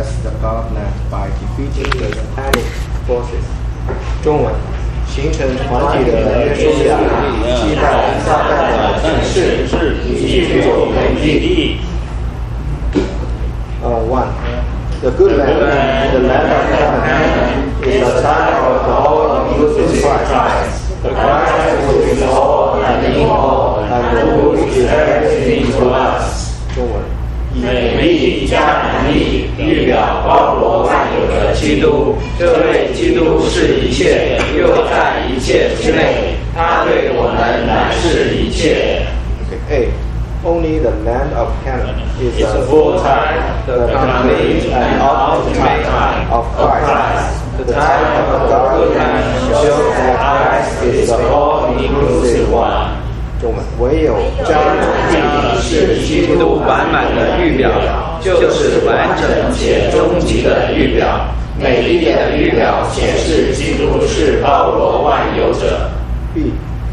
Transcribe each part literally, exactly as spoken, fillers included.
possess the Godland by defeating the satanic forces. 中文形成团体的约书亚击败撒旦的权势，以具有美地。Uh, one. The good land, the land of heaven, is a type of the all-inclusive Christ. The Christ who is all and in all, and who is everything to us. 中文美丽加能力，预表包罗万有的基督。这位基督是一切，又在一切之内。他对我们乃是一切。 A. Only the land of Canaan is It's a a full type, the complete and ultimate type of Christ. The type of the good land shows that Christ is the all-inclusive one. 中文唯有加能力是基督完满的预表，就是完整且终极的预表。 美丽的预表显示基督是包罗万有者。 B.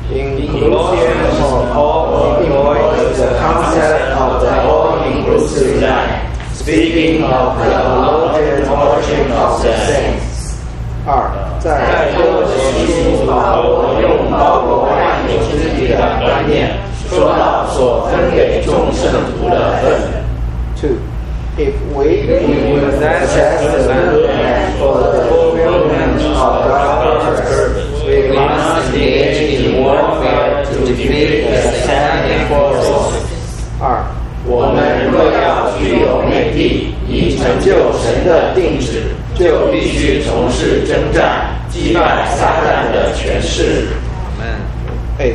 Inclusion of all employs the concept of the all-inclusive land, speaking of the allotted portion of the saints. 二，在哥罗西保罗用包罗万有之地的观念，说到所分给众圣徒的份。Two. If we possess the land for the fulfillment of God's purpose, we must engage in warfare to defeat the satanic forces. 二，我们若要具有美地，以成就神的定旨，就必须从事征战，击败撒旦的权势。A.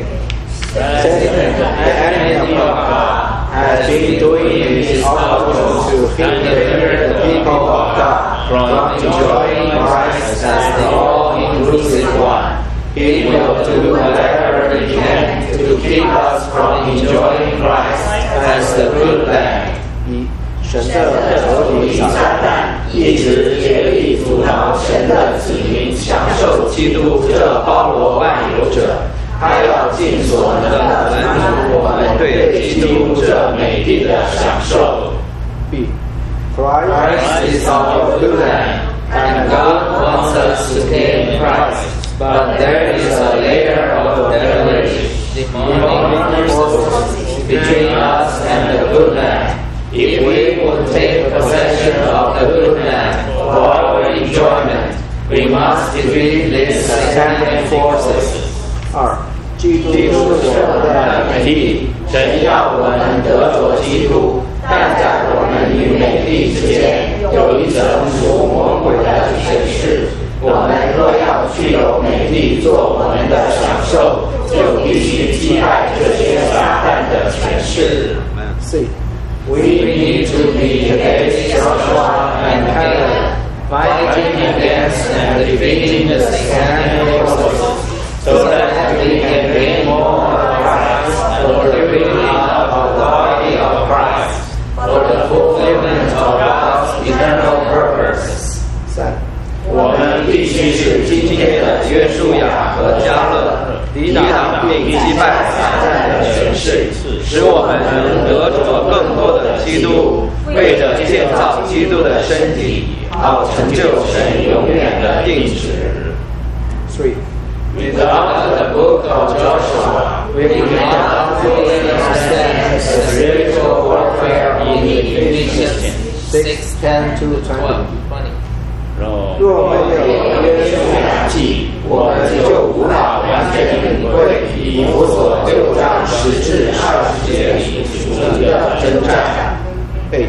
Second, the enemy of God has been doing his utmost to hinder the people of God from enjoying Christ as the all-inclusive one. He will do whatever he can to keep us from enjoying Christ as the good land. 一，神的仇敌撒旦一直竭力阻挠神的子民享受基督这包罗万有者。他要尽所能的满足我们对基督这美丽的享受。B. Christ is our good land, and God wants us to gain Christ, but there is a layer of devilish, demonic forces between us and the good land. If we would take possession of the good land for our enjoyment, we must defeat these satanic forces. 二，基督是我们的美地，神要我们得着基督，但在我们与美地之间有一层属魔鬼的权势。我们若要具有美地做我们的享受，就必须击败这些撒旦的权势。C. We need to be against Joshua and Caleb, fighting against and defeating the satanic forces, so that we can gain more of Christ for the building up of the body of Christ, for the fulfillment of God's eternal purpose. 三，我们必须使今天的约书亚和迦勒抵挡并击败撒旦的权势，使我们能得着更多的基督，为着建造基督的身体，好成就神永远的定旨。Three. Without the book of Joshua, we cannot fully understand the spiritual warfare in Ephesians six ten to twenty. 若没有约书亚记，我们就无法完全领会以弗所六章十至二十节里属灵的征战。A.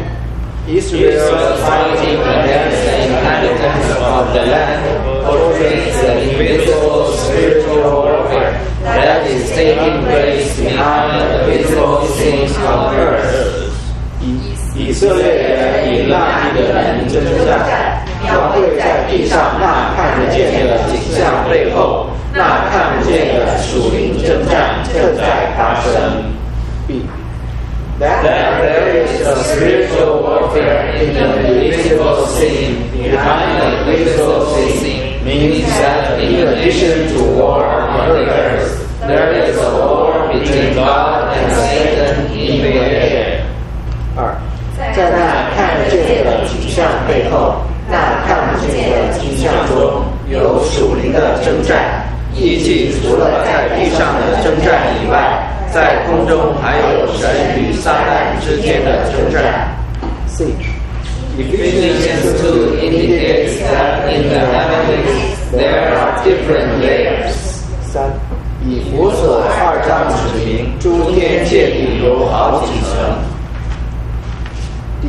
Israel fighting against the inhabitants of the land portrays the invisible spiritual warfare that is taking place behind the visible scenes of earth. 以色列人与那地的人征战，描绘在地上那看不见的景象背后，那看不见的属灵征战正在发生。B. That there is a spiritual warfare in the invisible scene behind the visible scene means that in addition to war on earth, there is a war between God and Satan in the air. 二，在那看不见的景象背后，那看不见的景象中有属灵的征战。 义气除了在地上的征战以外，在空中还有神与撒旦之间的征战。 C. Ephesians two indicates that in the heavens there are different layers. 三，以弗所二章指明，诸天界地有好几层。D.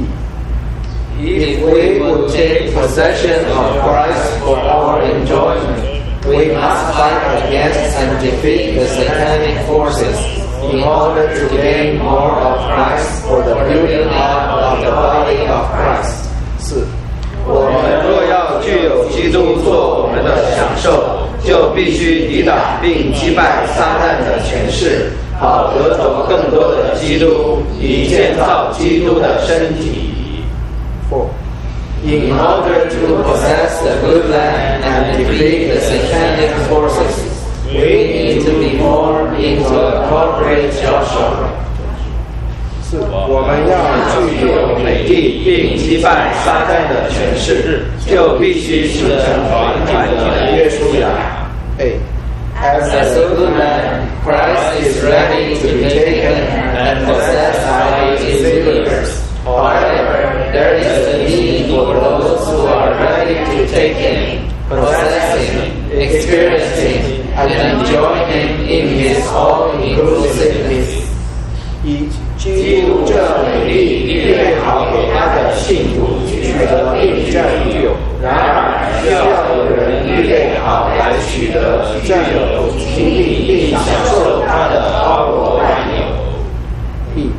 If we would take possession of Christ for our enjoyment, we must fight against and defeat the satanic forces in order to gain more of Christ for the building up of the body of Christ. 四， 我们若要具有基督做我们的享受，就必须抵挡并击败撒旦的权势，好得着更多的基督，以建造基督的身体。 Four. In order to possess the good land and defeat the satanic forces, we need to be formed into a corporate Joshua. 四，我们要具有美地并击败撒旦的权势，就必须形成团体的约书亚。 A. As a good man, Christ is ready to be taken and possessed by his believers. However, there is a need for those who are ready to take him, possess him, experience him, and enjoy him in his all-inclusiveness. 一， 基督这美丽预备好给他的信徒取得并占有，然而需要有人预备好来取得、占有、经历并享受他的包罗万有。 B.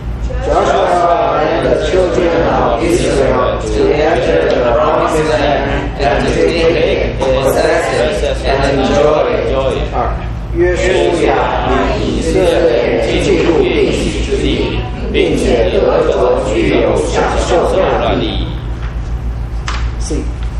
Joshua and the children of Israel to enter the promised land and to take it, possess it, and enjoy it. 二，约书亚与以色列进入应许之地，并且得着具有享受的利益。C.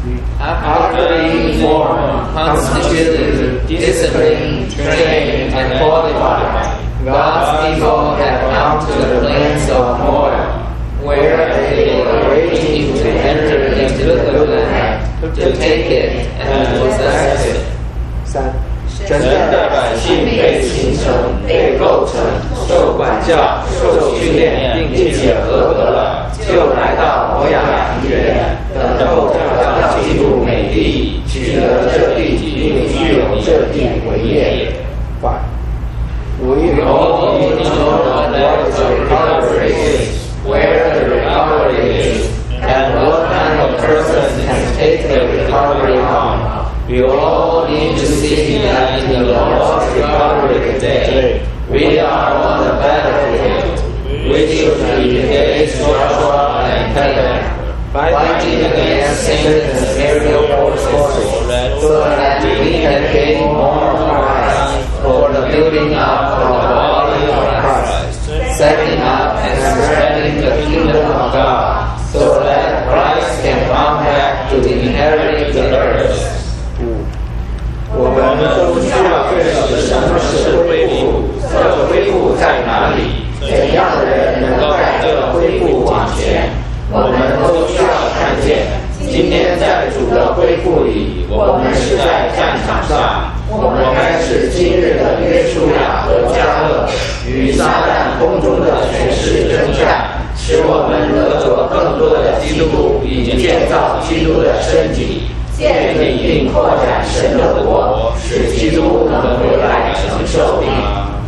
After being formed, constituted, disciplined, trained, and qualified, God's people have come to the plains of Moab, where they were waiting to enter into the good land, to take it and possess it. 三， 神的百姓被形成、被构成、受管教、受训练，并且合格了，就来到摩亚平原，等候着要进入美地，取得这地，并具有这地为业。 Five. We all need to know what the recovery is, where the recovery is, and what kind of person can take the recovery on. We all need to see that in the Lord's recovery today, we are on the battlefield, which should be today's Joshua and Caleb, fighting against Satan's aerial forces, so that we can gain more Christ for the building up of the body of Christ, setting up and spreading the kingdom of God, so that Christ can come back to inherit the earth. 我们都需要认识什么是恢复，这恢复在哪里？怎样的人能够在这恢复往前？我们都需要看见，今天在主的恢复里，我们是在战场上，我们该是今日的约书亚和迦勒，与撒旦空中的权势征战，使我们得着更多的基督，以建造基督的身体。建立并扩展神的国，使基督能回来承受地。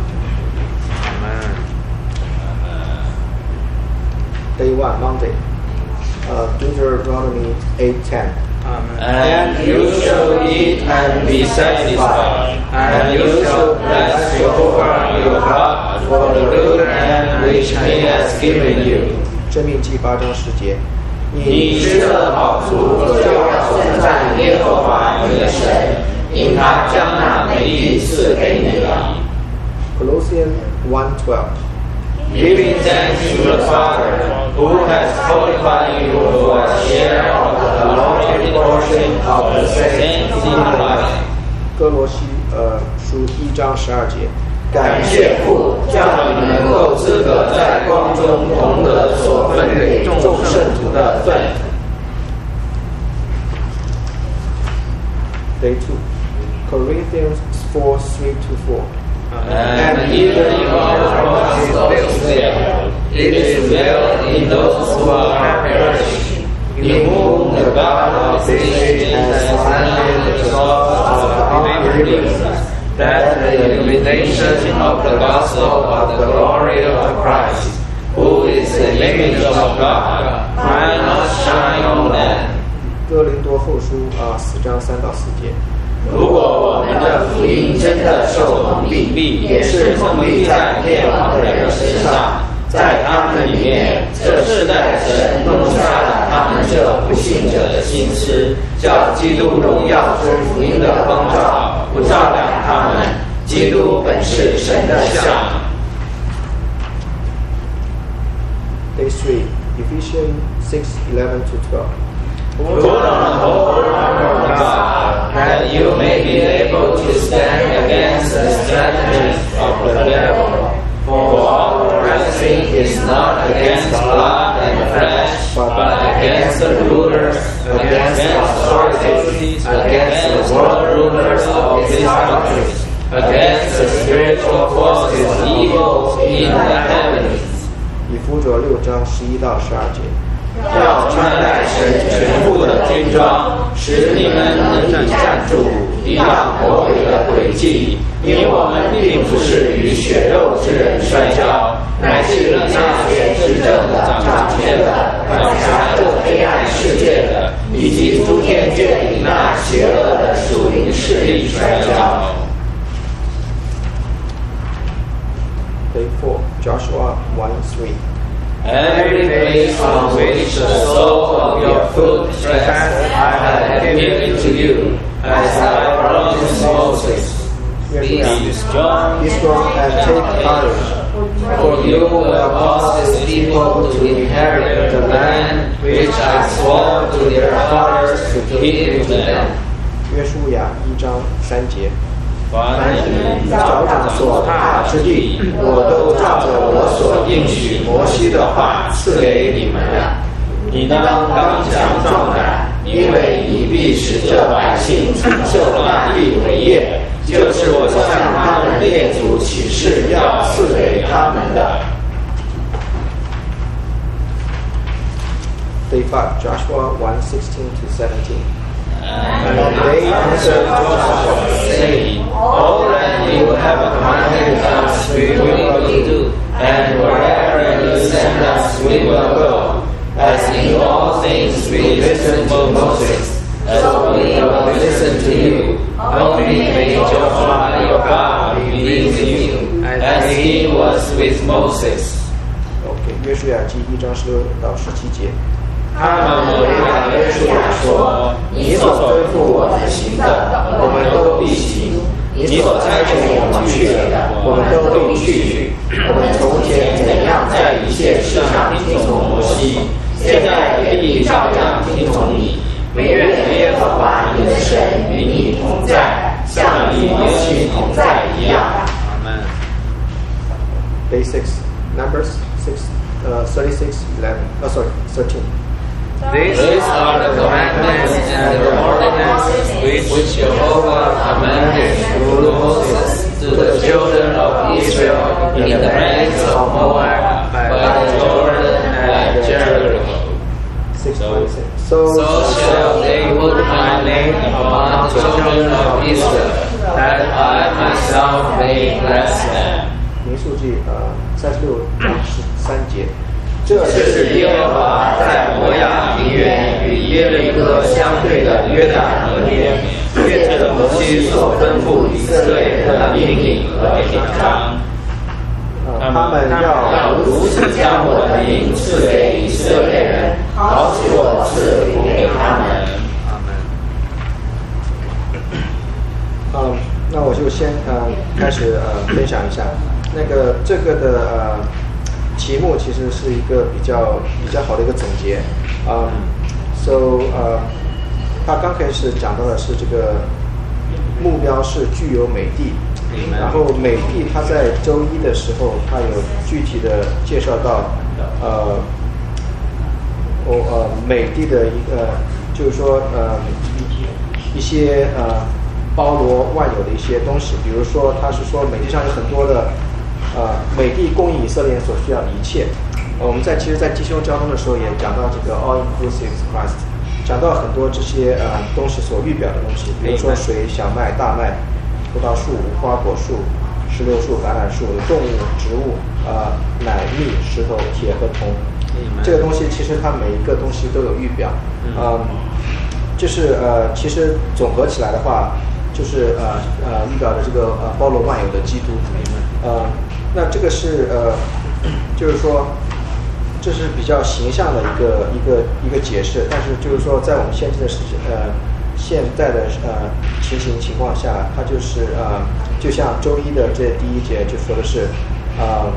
Day one, Monday. Uh, Deuteronomy eight ten. And you shall eat and be satisfied, and you shall bless Jehovah your God for the good land which He has given you. 申命记八章十节。 你吃了饱足，就要颂赞耶和华你的神，因他将那美地赐给你了。 Colossians one twelve. Giving thanks to the Father, who has qualified you for a share of the allotted portion of the saints in light. 哥罗西呃书一章十二节。 感谢父，叫你能够资格在光中同得所分给众圣徒的份。 Day two, Corinthians four three to four. And even if our cross is veiled, it is veiled in those who are perishing, in whom the God of this age has planted the source of unbelievers, that the illumination of the gospel of the glory of Christ, who is the image of God, might not shine on them. 哥林多后书啊，四章三到四节。 如果我们的福音真的受蒙蔽，也是蒙蔽在灭亡的人身上，在他们里面，这世代的神弄瞎了他们这不信者的心思，叫基督荣耀之福音的光照不照亮他们。基督本是神的像。 Day three, Ephesians six eleven to twelve. Put on the whole armor of God, that you may be able to stand against the stratagems of the devil. For our wrestling is not against blood and flesh, but against the rulers, against the authorities, against the world rulers of this darkness, against the spiritual forces evil in the heavens. 以弗所六章十一到十二节。 要穿戴神全部的军装，使你们能以站住抵挡魔鬼的诡计。因我们并不是与血肉之人摔跤，乃是与那些执政的、掌权的、管辖这黑暗世界的，以及诸天界里那邪恶的属灵势力摔跤。 Day four, Joshua one three. Every place on which the sole of your foot treads, I have given to you, as I promised Moses. Be strong, Be strong and take courage, for you will cause this people to inherit the land which I swore to their fathers to give to them. 约书亚一章三节。 凡你们脚掌所踏之地，我都照着我所应许摩西的话赐给你们了。你当刚强壮胆，因为你必使这百姓承受那地为业，就是我向他们列祖起誓要赐给他们的。 Day five, Joshua one sixteen to seventeen. And they answered Joshua, saying, All that you have commanded us we will do, and wherever you send us we will go. As in all things we listen to Moses, as we will listen to you. Only may Joshua your God be with you, as he was with Moses. OK， 约书亚记一章十六到十七节。 他们回答约书亚说：“你所吩咐我们行的，我们都必行；你所差遣我们去的，我们都必去。我们从前怎样在一切事上听从摩西，现在也必照样听从你。惟愿耶和华你的神与你同在，像与摩西同在一样。” Day six, Numbers six, uh, thirty-six, eleven. Oh, sorry, thirteen. These are the commandments and the ordinances which Jehovah commanded through Moses to the children of Israel in the plains of Moab, by the Jordan and Jericho. six twenty-six. So, so shall they put my name among the children of Israel, that I myself may bless them. 民数记呃三十六章十三节。 这是耶和华在摩亚平原与耶利哥相对的约旦河边，借着摩西所吩咐以色列人的命令和典章。他们要如此将我的名赐给以色列人，好使我赐福给他们。 嗯，那我就先呃开始呃分享一下，那个这个的呃。题目其实是一个比较比较好的一个总结，嗯 ，so 呃，他刚开始讲到的是这个目标是具有美地， 然后美帝他在周一的时候，他有具体的介绍到，呃，我呃美帝的一个，就是说呃一些呃包罗万有的一些东西，比如说他是说美帝上有很多的呃美帝供应以色列人所需要的一切。呃、我们在其实，在弟兄交通的时候也讲到这个 all inclusive Christ， 讲到很多这些呃东西所预表的东西，比如说水、小麦、大麦、葡萄树、无花果树、石榴树、橄榄树、动物、植物、呃奶、蜜、石头、铁和铜。这个东西其实它每一个东西都有预表，嗯、呃，就是呃其实总合起来的话，就是呃呃预表的这个呃包罗万有的基督。呃，那这个是呃就是说。这是比较形象的一个一个一个解释，但是就是说，在我们现在的事情呃现在的呃情形情况下，它就是呃就像周一的这第一节就说的是，呃，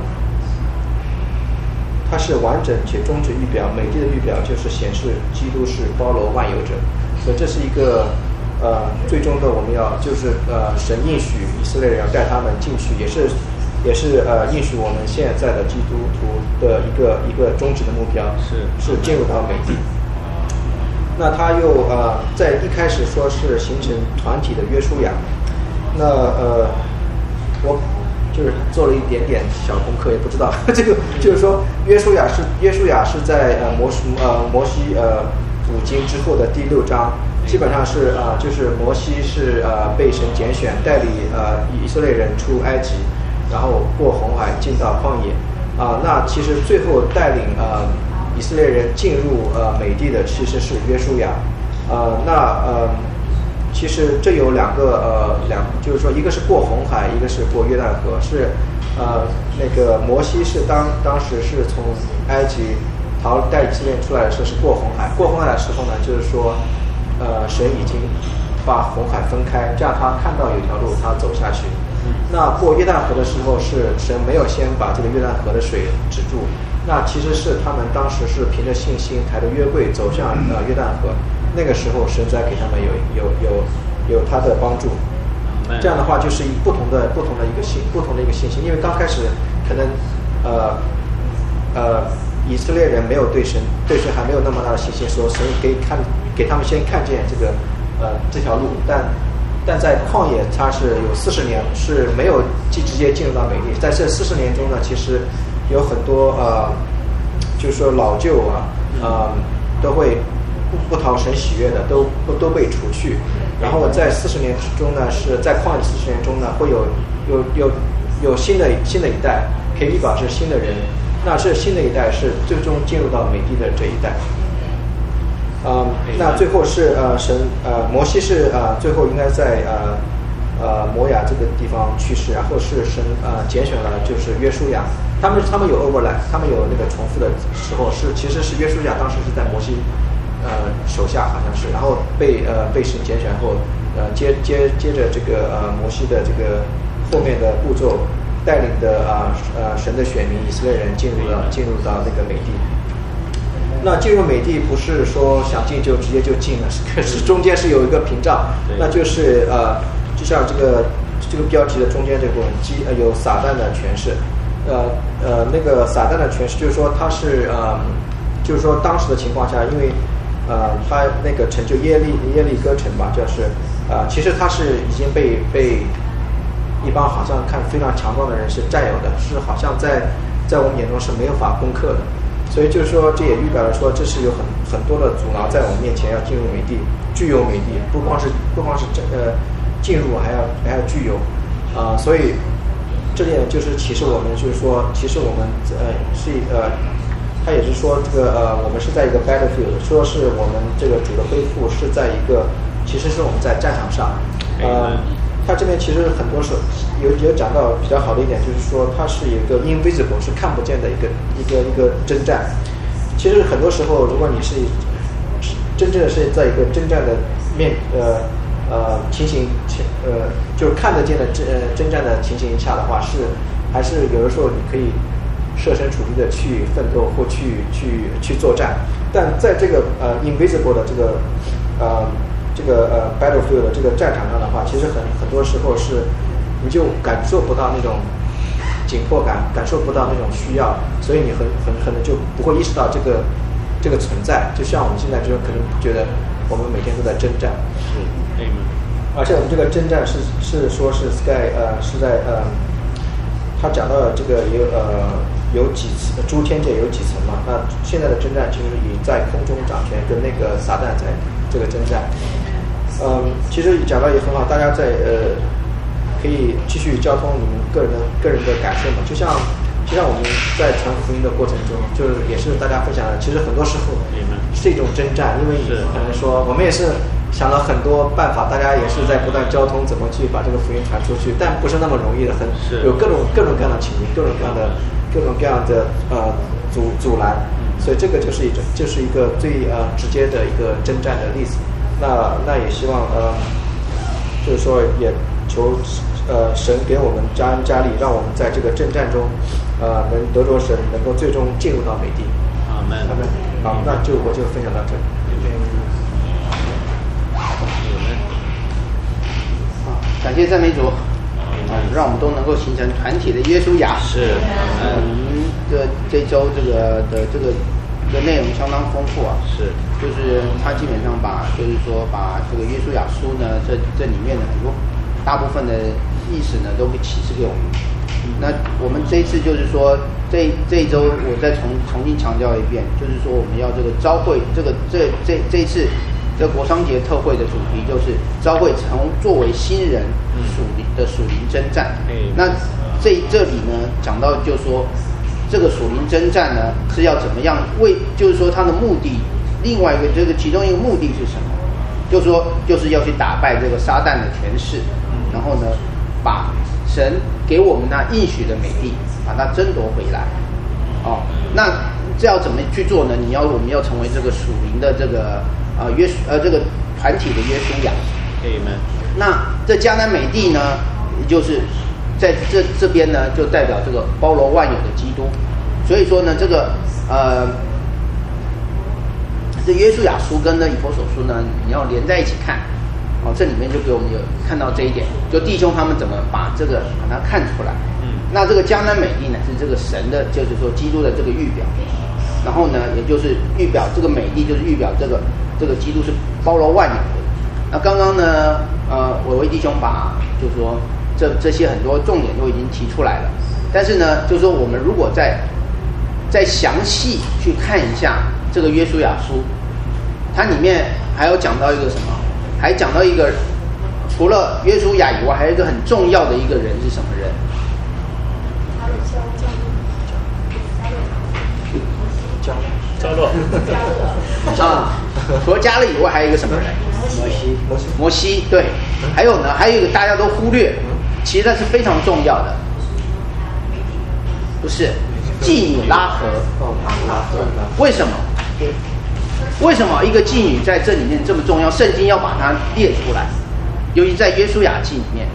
它是完整且终止预表，美帝的预表就是显示基督是包罗万有者，所以这是一个呃最终的我们要就是呃神应许以色列人要带他们进去，也是。也是呃应许我们现在的基督徒的一个一个终止的目标是是进入到美帝。那他又呃在一开始说是形成团体的约书亚，那呃我就是做了一点点小功课，也不知道这个就是说约书亚是约书亚是在呃摩西呃摩西呃五经之后的第六章，基本上是呃就是摩西是呃被神拣选带领呃以色列人出埃及。然后过红海进到旷野，啊、呃，那其实最后带领呃以色列人进入呃美地的其实是约书亚，呃，那呃其实这有两个呃两，就是说一个是过红海，一个是过约旦河，是呃那个摩西是当当时是从埃及逃带以色列人出来的时候是过红海，过红海的时候呢，就是说呃神已经把红海分开，这样他看到有一条路他走下去。那过约旦河的时候是神没有先把这个约旦河的水止住，那其实是他们当时是凭着信心抬着约柜走向呃约旦河，那个时候神在给他们有有有有他的帮助，这样的话就是一不同的不同的一个信不同的一个信心，因为刚开始可能呃呃以色列人没有对神对神还没有那么大的信心，说神给看给他们先看见这个呃这条路，但。但在旷野，它是有四十年是没有即直接进入到美地。在这四十年中呢，其实有很多呃，就是说老旧啊，呃，都会不不讨神喜悦的，都都都被除去。然后在四十年之中呢，是在旷野四十年中呢，会有有有有新的新的一代，可以表示新的人。那这新的一代是最终进入到美地的这一代。呃，那最后是呃神呃摩西是呃最后应该在呃呃摩亚这个地方去世，然后是神呃拣选了就是约书亚，他们他们有 overlap， 他们有那个重复的时候是其实是约书亚当时是在摩西呃手下好像是，然后被呃被神拣选后呃接接接着这个呃摩西的这个后面的步骤带领的啊 呃, 呃神的选民以色列人进入了进入到那个美地。那进入美地不是说想进就直接就进了，可是中间是有一个屏障，那就是呃，就像这个这个标题的中间这个部分，基呃有撒旦的诠释，呃呃那个撒旦的诠释就是说他是呃，就是说当时的情况下，因为呃他那个城就耶利耶利哥城吧，就是呃其实他是已经被被一帮好像看非常强壮的人是占有的，是好像在在我们眼中是没有法攻克的。所以就是说，这也预表了说，这是有很很多的阻挠在我们面前要进入美地，具有美地，不光是不光是呃进入，还要还要具有，啊、呃，所以这点就是启示我们，就是说，其实我们呃是呃，他也是说这个呃，我们是在一个 battlefield， 说是我们这个主的恢复是在一个，其实是我们在战场上，呃。它这边其实很多时候有有讲到比较好的一点，就是说它是一个 invisible 是看不见的一个一个一个征战。其实很多时候，如果你是真正的是在一个征战的面呃呃情形呃就是看得见的征呃征战的情形下的话，是还是有的时候你可以设身处地的去奋斗或去去去作战。但在这个呃 invisible 的这个呃。这个呃 battlefield 这个战场上的话，其实很很多时候是你就感受不到那种紧迫感，感受不到那种需要，所以你很很可能就不会意识到这个这个存在。就像我们现在就可能觉得我们每天都在征战， 是，对吗？ 而且我们这个征战是是说是 Sky 呃是在呃，他讲到了这个有呃有几层诸天界有几层嘛？那现在的征战其实以在空中掌权跟那个撒旦在这个征战。嗯，其实讲到也很好，大家在呃可以继续交通你们个人的个人的感受嘛。就像就像我们在传福音的过程中，就是也是大家分享的，其实很多时候是一种征战，因为可能说我们也是想了很多办法，大家也是在不断交通怎么去把这个福音传出去，但不是那么容易的，很有各种各种各样的情形，各种各样的各种各样的呃阻阻拦，所以这个就是一种就是一个最呃直接的一个征战的例子。那那也希望呃，就是说也求呃神给我们加恩加力，让我们在这个征战中，呃能得着神，能够最终进入到美地。 阿门。 阿门。好，那就我就分享到这里。 好，感谢赞美主，啊，让我们都能够形成团体的约书亚。 是。 嗯，这这周这个的这个的内容相当丰富啊。 是。 就是他基本上把，就是说把这个约书亚书呢，这这里面的很多大部分的意思呢，都会启示给我们。那我们这一次就是说，这这一周我再重重新强调一遍，就是说我们要这个召会，这个这这这一次这国商节特会的主题就是召会成作为新人属灵的属灵征战。 嗯、 那这这里呢讲到就是说，这个属灵征战呢是要怎么样为，就是说它的目的。另外一个，这个其中一个目的是什么？就是说，就是要去打败这个撒旦的权势，然后呢，把神给我们那应许的美地，把它争夺回来。哦，那这要怎么去做呢？你要，我们要成为这个属灵的这个呃约呃这个团体的约书亚。 可以吗？ 那这迦南美地呢，也就是在这这边呢，就代表这个包罗万有的基督。所以说呢，这个呃。这约书亚书跟呢以弗所书呢，你要连在一起看，哦，这里面就给我们有看到这一点，就弟兄他们怎么把这个把它看出来。嗯，那这个迦南美地呢是这个神的，就是说基督的这个预表，然后呢，也就是预表这个美地就是预表这个这个基督是包罗万有的。那刚刚呢，呃，伟伟弟兄把就是说这这些很多重点都已经提出来了，但是呢，就是说我们如果再再详细去看一下这个约书亚书，它里面还有讲到一个什么？还讲到一个，除了约书亚以外，还有一个很重要的一个人是什么人？ 加勒。 啊，除了加勒以外，还有一个什么人？ 摩西。摩西。 摩西，对。还有呢，还有一个大家都忽略，其实它是非常重要的。不是，妓女拉合。 哦，拉合。 为什么？为什么一个妓女在这里面这么重要？圣经要把它列出来，尤其在约书亚记里面。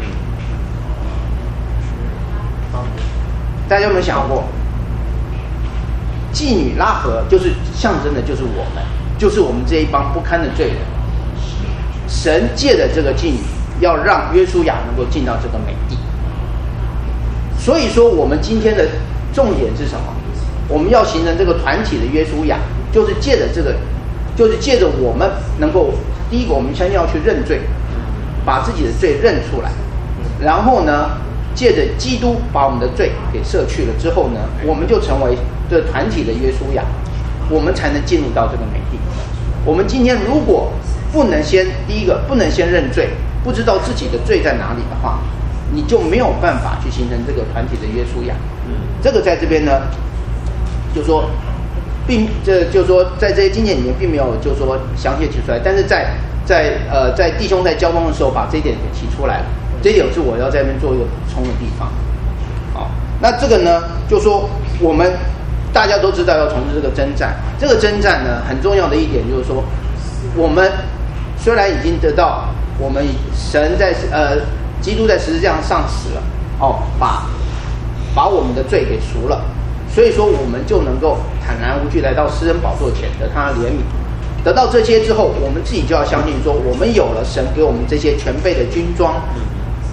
大家有没有想过，妓女拉合就是象征的，就是我们，就是我们这一帮不堪的罪人。神借的这个妓女，要让约书亚能够进到这个美地。所以说，我们今天的重点是什么？我们要形成这个团体的约书亚，就是借着这个，就是借着我们能够，第一个我们先要去认罪，把自己的罪认出来，然后呢，借着基督把我们的罪给赦去了之后呢，我们就成为这团体的约书亚，我们才能进入到这个美地。我们今天如果不能先第一个不能先认罪，不知道自己的罪在哪里的话，你就没有办法去形成这个团体的约书亚。这个在这边呢。就说，并这就说在这些经典里面并没有就说详细提出来，但是在在呃在弟兄在交通的时候把这一点给提出来了，这一点是我要在这边做一个补充的地方。好，那这个呢，就说我们大家都知道要从事这个征战，这个征战呢很重要的一点就是说，我们虽然已经得到我们神在呃基督在十字架上死了，哦，把把我们的罪给赎了。所以说，我们就能够坦然无惧来到施恩宝座前，得他的怜悯。得到这些之后，我们自己就要相信说，我们有了神给我们这些全备的军装，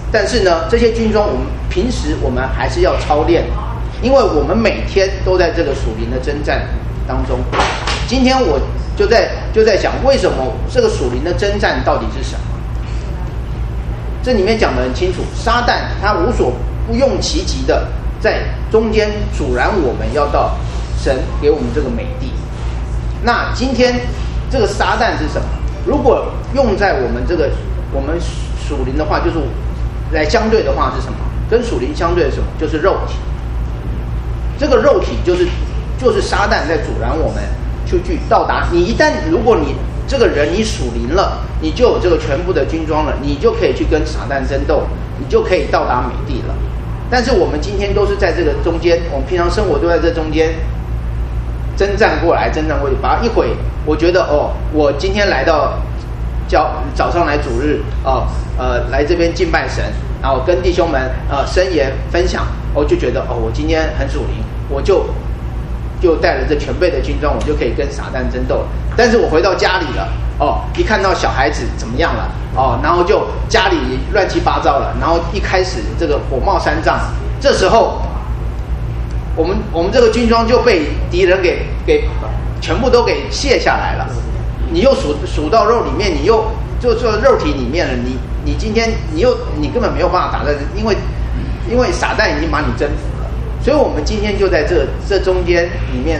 但是呢，这些军装我们平时我们还是要操练，因为我们每天都在这个属灵的征战当中。今天我就在就在想，为什么这个属灵的征战到底是什么？这里面讲得很清楚，撒旦他无所不用其极的在中间阻拦我们要到神给我们这个美地。那今天这个撒旦是什么？如果用在我们这个我们属灵的话，就是来相对的话是什么？跟属灵相对的是什么？就是肉体。这个肉体就是就是撒旦在阻拦我们去去到达。你一旦如果你这个人你属灵了，你就有这个全部的军装了，你就可以去跟撒旦争斗，你就可以到达美地了。但是我们今天都是在这个中间，我们平常生活都在这中间征战过来，征战过去，把它一会，我觉得哦，我今天来到教早上来主日哦，呃，来这边敬拜神，然后跟弟兄们呃申言分享，我就觉得哦，我今天很属灵，我就就带了这全备的军装，我就可以跟撒旦争斗了。但是我回到家里了，哦，一看到小孩子怎么样了，哦，然后就家里乱七八糟了，然后一开始这个火冒三丈，这时候我们我们这个军装就被敌人给给全部都给卸下来了。你又数数到肉里面，你又就做肉体里面了，你你今天你又你根本没有办法打在，因为因为撒旦已经把你征服了。所以我们今天就在这这中间里面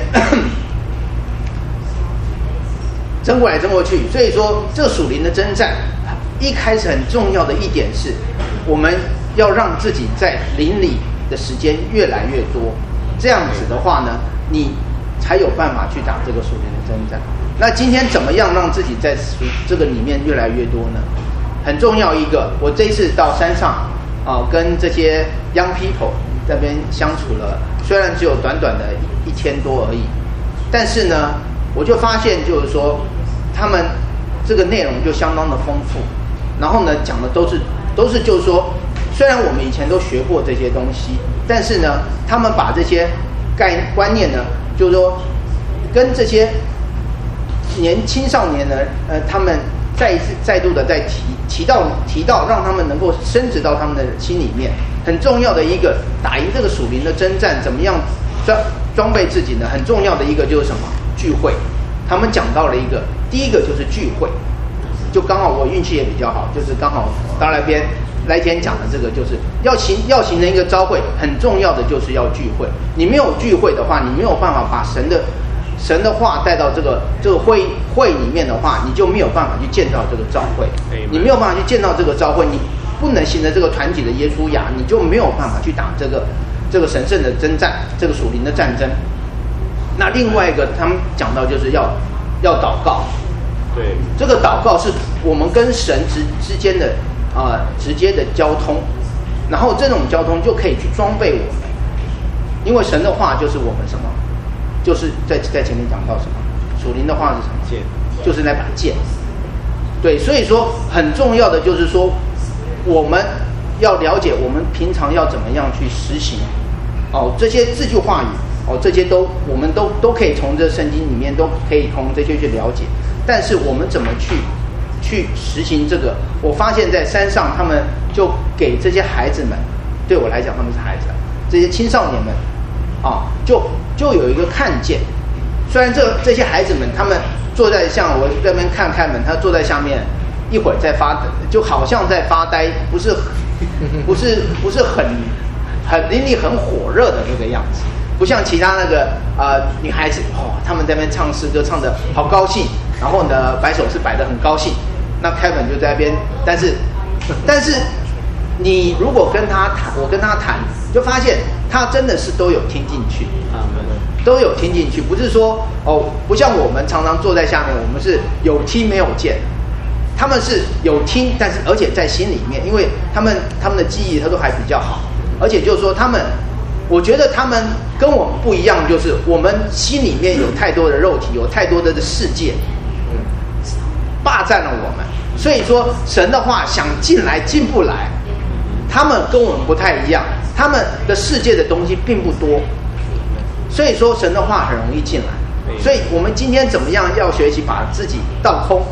争过来争过去。所以说这个属灵的征战一开始很重要的一点是，我们要让自己在灵里的时间越来越多，这样子的话呢，你才有办法去打这个属灵的征战。那今天怎么样让自己在这个里面越来越多呢？很重要一个，我这一次到山上啊，跟这些 young people 那边相处了，虽然只有短短的一天多而已，但是呢，我就发现就是说，他们这个内容就相当的丰富，然后呢，讲的都是都是就是说，虽然我们以前都学过这些东西，但是呢，他们把这些概观念呢，就是说跟这些年青少年呢，呃，他们再一次再度的再提提到提到，让他们能够深植到他们的心里面。很重要的一个打赢这个属灵的征战，怎么样装装备自己呢？很重要的一个就是什么？聚会。他们讲到了一个，第一个就是聚会，就刚好我运气也比较好，就是刚好到那边那天讲的这个，就是要形要形成一个召会，很重要的就是要聚会。你没有聚会的话，你没有办法把神的神的话带到这个这个会会里面的话，你就没有办法去见到这个召会，你没有办法去见到这个召会，你不能形成这个团体的耶稣亚，你就没有办法去打这个这个神圣的征战，这个属灵的战争。那另外一个，他们讲到就是要要祷告， 对， 这个祷告是我们跟神之之间的啊、呃、直接的交通，然后这种交通就可以去装备我们，因为神的话就是我们什么？就是在在前面讲到什么，属灵的话是什么？ 剑， 就是那把剑。对，所以说很重要的就是说，我们要了解我们平常要怎么样去实行。哦，这些字句话语，哦，这些都我们都都可以从这圣经里面都可以从这些去了解。但是我们怎么去去实行这个？我发现在山上，他们就给这些孩子们，对我来讲他们是孩子，这些青少年们。啊，就就有一个看见，虽然这这些孩子们他们坐在像我这边看开门，他坐在下面，一会儿在发，就好像在发呆，不是不是不是很很淋漓很火热的那个样子，不像其他那个呃女孩子哦，他们在那边唱诗歌唱得好高兴，然后呢摆手是摆得很高兴，那开门就在那边，但是但是你如果跟他谈，我跟他谈，就发现他真的是都有听进去，都有听进去，不是说哦，不像我们常常坐在下面，我们是有听没有见，他们是有听，但是而且在心里面，因为他们他们的记忆他都还比较好，而且就是说他们，我觉得他们跟我们不一样，就是我们心里面有太多的肉体，有太多的世界，嗯，霸占了我们，所以说神的话想进来进不来。他们跟我们不太一样，他们的世界的东西并不多，所以说神的话很容易进来。所以我们今天怎么样要学习把自己倒空，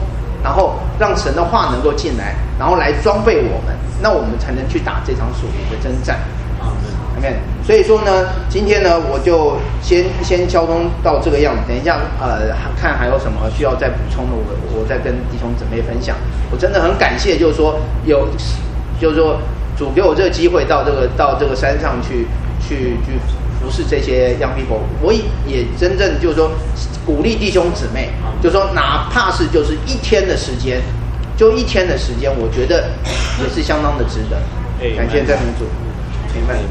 然后让神的话能够进来，然后来装备我们，那我们才能去打这场属灵的征战。Amen。所以说呢，今天呢，我就先先交通到这个样子。等一下，呃，看还有什么需要再补充的，我我再跟弟兄姊妹分享。我真的很感谢，就是说有，就是说主给我这个机会到这个到这个山上去去去服侍这些 young people。我也真正就是说鼓励弟兄姊妹，就是说哪怕是就是一天的时间，就一天的时间，我觉得也是相当的值得。感谢赞美主。明白。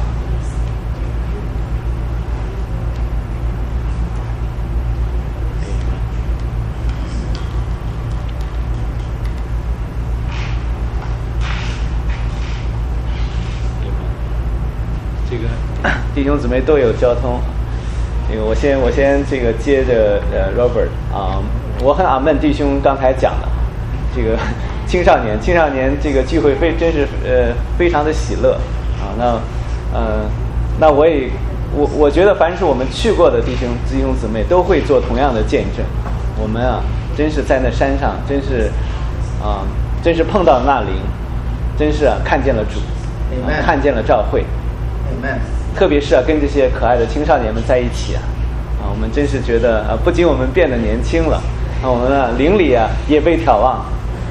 这个弟兄姊妹都有交通，这个我先我先这个接着呃 Robert 啊、嗯，我和阿门弟兄刚才讲的这个青少年青少年这个聚会非真是呃非常的喜乐啊，那呃那我也我我觉得凡是我们去过的弟兄弟兄姊妹都会做同样的见证，我们啊真是在那山上真是啊真是碰到那灵，真是啊看见了主，啊、看见了教会。特别是啊，跟这些可爱的青少年们在一起啊，啊，我们真是觉得啊，不仅我们变得年轻了，啊，我们啊灵里啊也被眺望。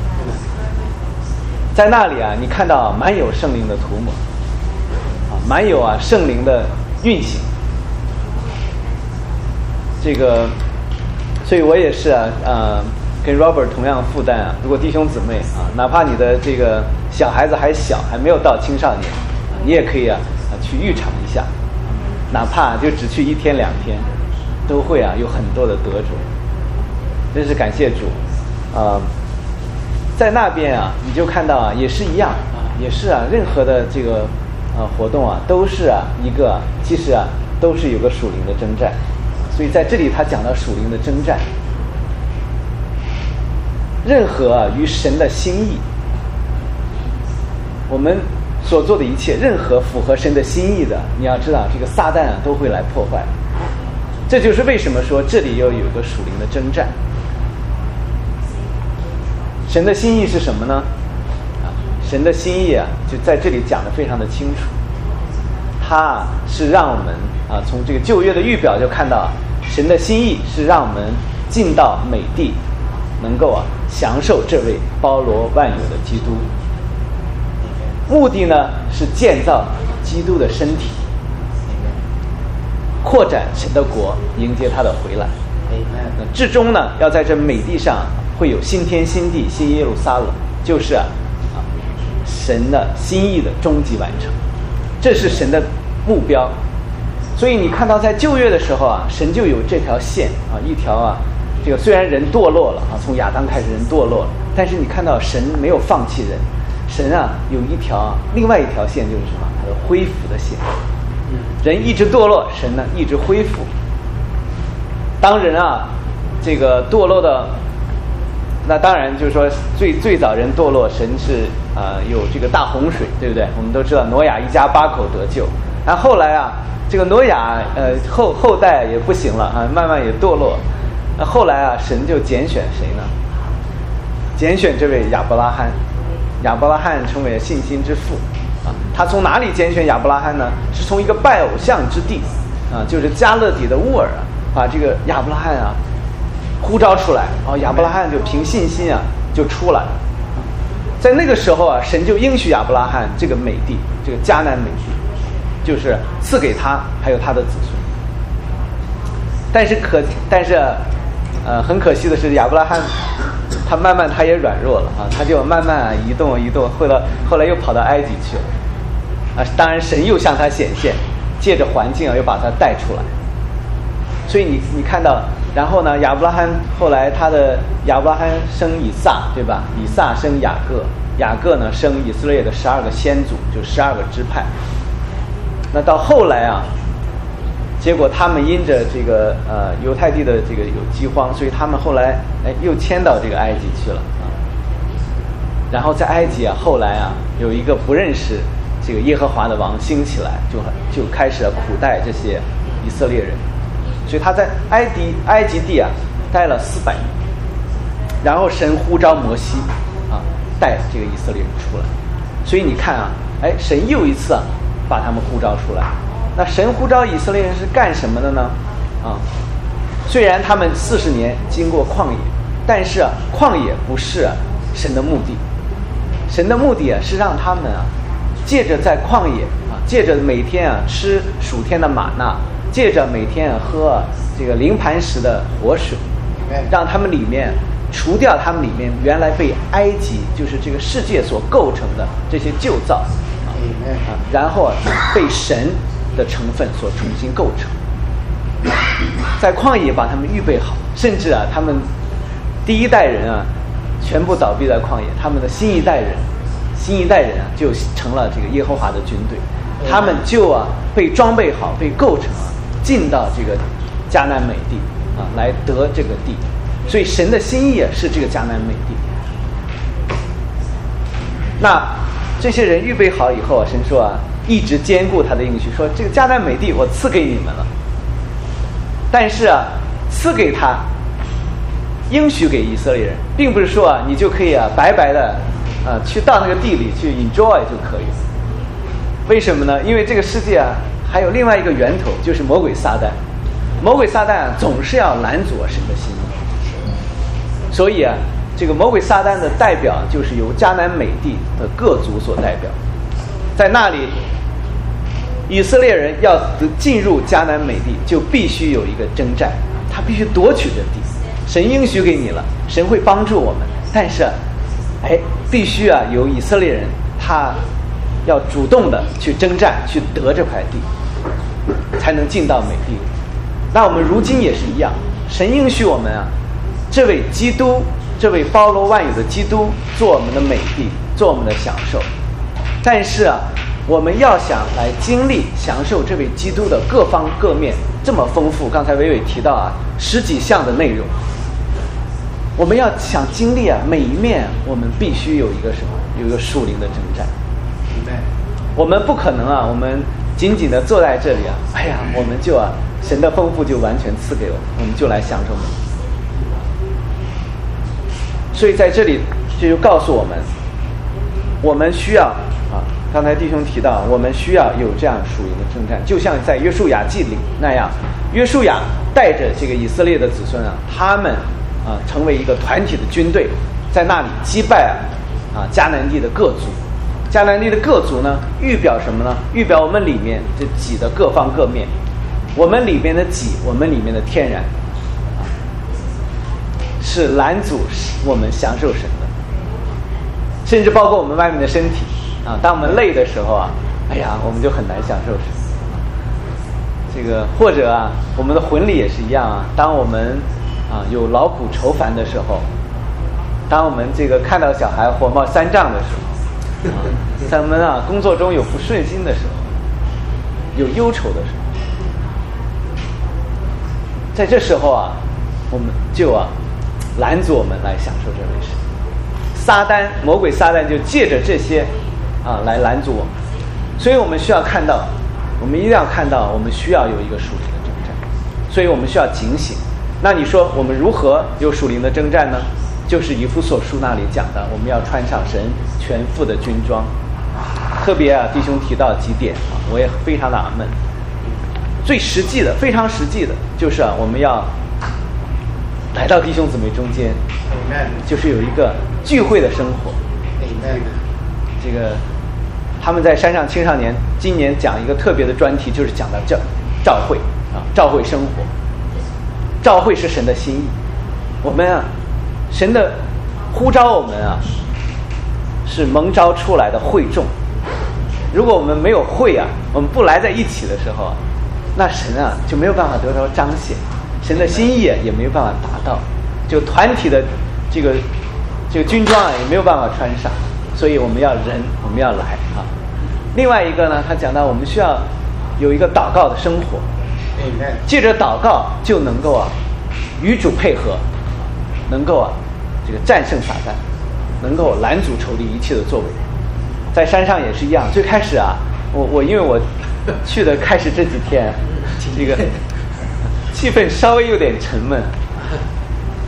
在那里啊，你看到、啊、满有圣灵的涂抹，啊，满有啊圣灵的运行。这个，所以我也是啊，呃，跟 Robert 同样负担啊。如果弟兄姊妹啊，哪怕你的这个小孩子还小，还没有到青少年，啊、你也可以啊。去预尝一下，哪怕就只去一天两天，都会啊有很多的得着，真是感谢主。呃，在那边啊，你就看到啊，也是一样啊，也是啊，任何的这个呃活动啊，都是啊一个，其实啊都是有个属灵的征战，所以在这里他讲到属灵的征战，任何啊与神的心意，我们所做的一切，任何符合神的心意的，你要知道，这个撒旦啊都会来破坏。这就是为什么说这里要有一个属灵的征战。神的心意是什么呢？啊，神的心意啊，就在这里讲得非常的清楚。他是让我们啊，从这个旧约的预表就看到，神的心意是让我们进到美地，能够啊享受这位包罗万有的基督。目的呢是建造基督的身体，扩展神的国，迎接他的回来。至终呢，要在这美地上会有新天新地、新耶路撒冷，就是啊，啊神的心意的终极完成，这是神的目标。所以你看到在旧约的时候啊，神就有这条线啊，一条啊，这个虽然人堕落了啊，从亚当开始人堕落了，但是你看到神没有放弃人。神啊，有一条啊，另外一条线就是什么？它的恢复的线。人一直堕落，神呢一直恢复。当人啊，这个堕落的，那当然就是说最最早人堕落，神是啊、呃、有这个大洪水，对不对？我们都知道挪亚一家八口得救，然后后来啊，这个挪亚呃后后代也不行了啊，慢慢也堕落。那后来啊，神就拣选谁呢？拣选这位亚伯拉罕。亚伯拉罕成为信心之父啊，他从哪里拣选亚伯拉罕呢？是从一个拜偶像之地啊，就是加勒底的乌尔啊，把这个亚伯拉罕啊呼召出来，然后亚伯拉罕就凭信心啊就出来了。在那个时候啊，神就应许亚伯拉罕这个美地，这个迦南美地，就是赐给他还有他的子孙。但是可但是呃很可惜的是，亚伯拉罕他慢慢他也软弱了啊，他就慢慢啊移动移动，后来后来又跑到埃及去了啊。当然神又向他显现，借着环境啊又把他带出来。所以你你看到，然后呢，亚伯拉罕后来他的亚伯拉罕生以撒，对吧？以撒生雅各，雅各呢生以色列的十二个先祖，就十二个支派。那到后来啊，结果他们因着这个呃犹太地的这个有饥荒，所以他们后来哎又迁到这个埃及去了啊。然后在埃及啊，后来啊有一个不认识这个耶和华的王兴起来，就就开始苦待这些以色列人，所以他在埃及埃及地啊待了四百年。 然后神呼召摩西啊，带这个以色列人出来。所以你看啊，哎，神又一次啊把他们呼召出来。那神呼召以色列人是干什么的呢？啊，虽然他们四十年经过旷野，但是啊，旷野不是神的目的。神的目的啊是让他们啊，借着在旷野啊，借着每天啊吃属天的玛纳，借着每天啊喝啊这个灵磐石的活水，让他们里面除掉他们里面原来被埃及就是这个世界所构成的这些旧造啊，啊然后啊被神的成分所重新构成，在旷野把他们预备好，甚至啊他们第一代人啊全部倒闭在旷野，他们的新一代人新一代人啊就成了这个耶和华的军队，他们就啊被装备好，被构成啊进到这个迦南美地啊来得这个地。所以神的心意啊是这个迦南美地。那这些人预备好以后啊，神说啊一直坚固他的应许，说这个迦南美地我赐给你们了，但是啊赐给他应许给以色列人，并不是说啊你就可以啊白白的啊去到那个地里去 enjoy 就可以了。为什么呢？因为这个世界啊还有另外一个源头，就是魔鬼撒旦。魔鬼撒旦啊总是要拦阻神的心意，所以啊这个魔鬼撒旦的代表就是由迦南美地的各族所代表。在那里以色列人要进入迦南美地，就必须有一个征战，他必须夺取这地。神应许给你了，神会帮助我们，但是哎必须啊由以色列人他要主动的去征战，去得这块地，才能进到美地。那我们如今也是一样，神应许我们啊这位基督，这位包罗万有的基督做我们的美地，做我们的享受。但是啊我们要想来经历享受这位基督的各方各面这么丰富，刚才伟伟提到啊十几项的内容，我们要想经历啊每一面，我们必须有一个什么？有一个属灵的征战。我们不可能啊我们仅仅的坐在这里啊，哎呀我们就啊神的丰富就完全赐给我们，我们就来享受美。所以在这里这就告诉我们，我们需要啊刚才弟兄提到，我们需要有这样属灵的征战，就像在约书亚记里那样，约书亚带着这个以色列的子孙啊，他们啊成为一个团体的军队，在那里击败啊啊迦南地的各族。迦南地的各族呢，预表什么呢？预表我们里面这己的各方各面，我们里面的己，我们里面的天然，啊、是拦阻我们享受神的，甚至包括我们外面的身体啊。当我们累的时候啊，哎呀，我们就很难享受神。这个或者啊，我们的魂里也是一样啊。当我们啊有劳苦愁烦的时候，当我们这个看到小孩火冒三丈的时候。咱们啊，工作中有不顺心的时候，有忧愁的时候，在这时候啊，我们就啊拦阻我们来享受这位神。撒旦、魔鬼撒旦就借着这些啊来拦阻我们，所以我们需要看到，我们一定要看到，我们需要有一个属灵的征战，所以我们需要警醒。那你说我们如何有属灵的征战呢？就是以弗所书那里讲的，我们要穿上神全副的军装。特别啊，弟兄提到几点啊，我也非常的阿闷。最实际的，非常实际的，就是啊，我们要来到弟兄姊妹中间，就是有一个聚会的生活。这个他们在山上青少年今年讲一个特别的专题，就是讲到教教会啊，教会生活。教会是神的心意，我们啊。神的呼召我们啊，是蒙召出来的会众。如果我们没有会啊，我们不来在一起的时候啊，那神啊就没有办法得到彰显，神的心意也没有办法达到，就团体的这个这个军装啊也没有办法穿上。所以我们要人，我们要来啊。另外一个呢，他讲到我们需要有一个祷告的生活，借着祷告就能够啊与主配合，能够啊这个战胜撒旦，能够拦阻仇敌一切的作为。在山上也是一样，最开始啊我我因为我去的开始这几天这个气氛稍微有点沉闷，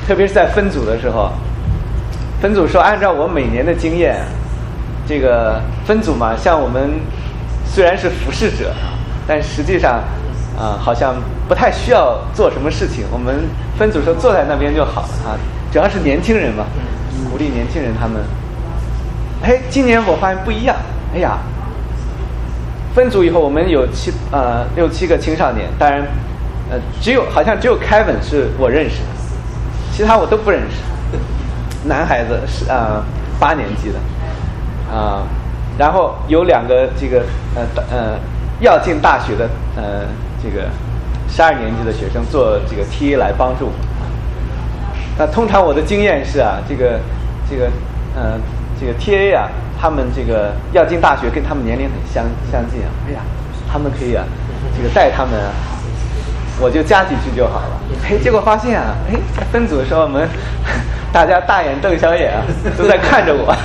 特别是在分组的时候，分组说按照我每年的经验，这个分组嘛，像我们虽然是服侍者，但实际上啊、呃，好像不太需要做什么事情。我们分组时候坐在那边就好了啊，主要是年轻人嘛，鼓励年轻人他们。哎，今年我发现不一样。哎呀，分组以后我们有七呃六七个青少年，当然呃只有好像只有凯文是我认识的，其他我都不认识。男孩子是啊、呃、八年级的啊、呃，然后有两个这个呃呃要进大学的呃这个十二年级的学生做这个 T A 来帮助我。那通常我的经验是啊，这个这个呃这个 T A 啊，他们这个要进大学跟他们年龄很相相近啊，哎呀，他们可以啊这个带他们啊，我就加几句就好了。哎，结果发现啊，哎，分组的时候我们大家大眼瞪小眼啊，都在看着我。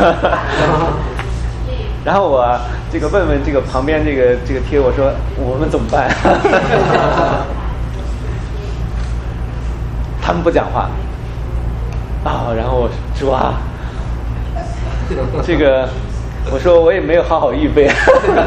然后我、啊、这个问问这个旁边这个这个 T A， 我说我们怎么办？他们不讲话啊，然后我说啊，这个我说我也没有好好预备。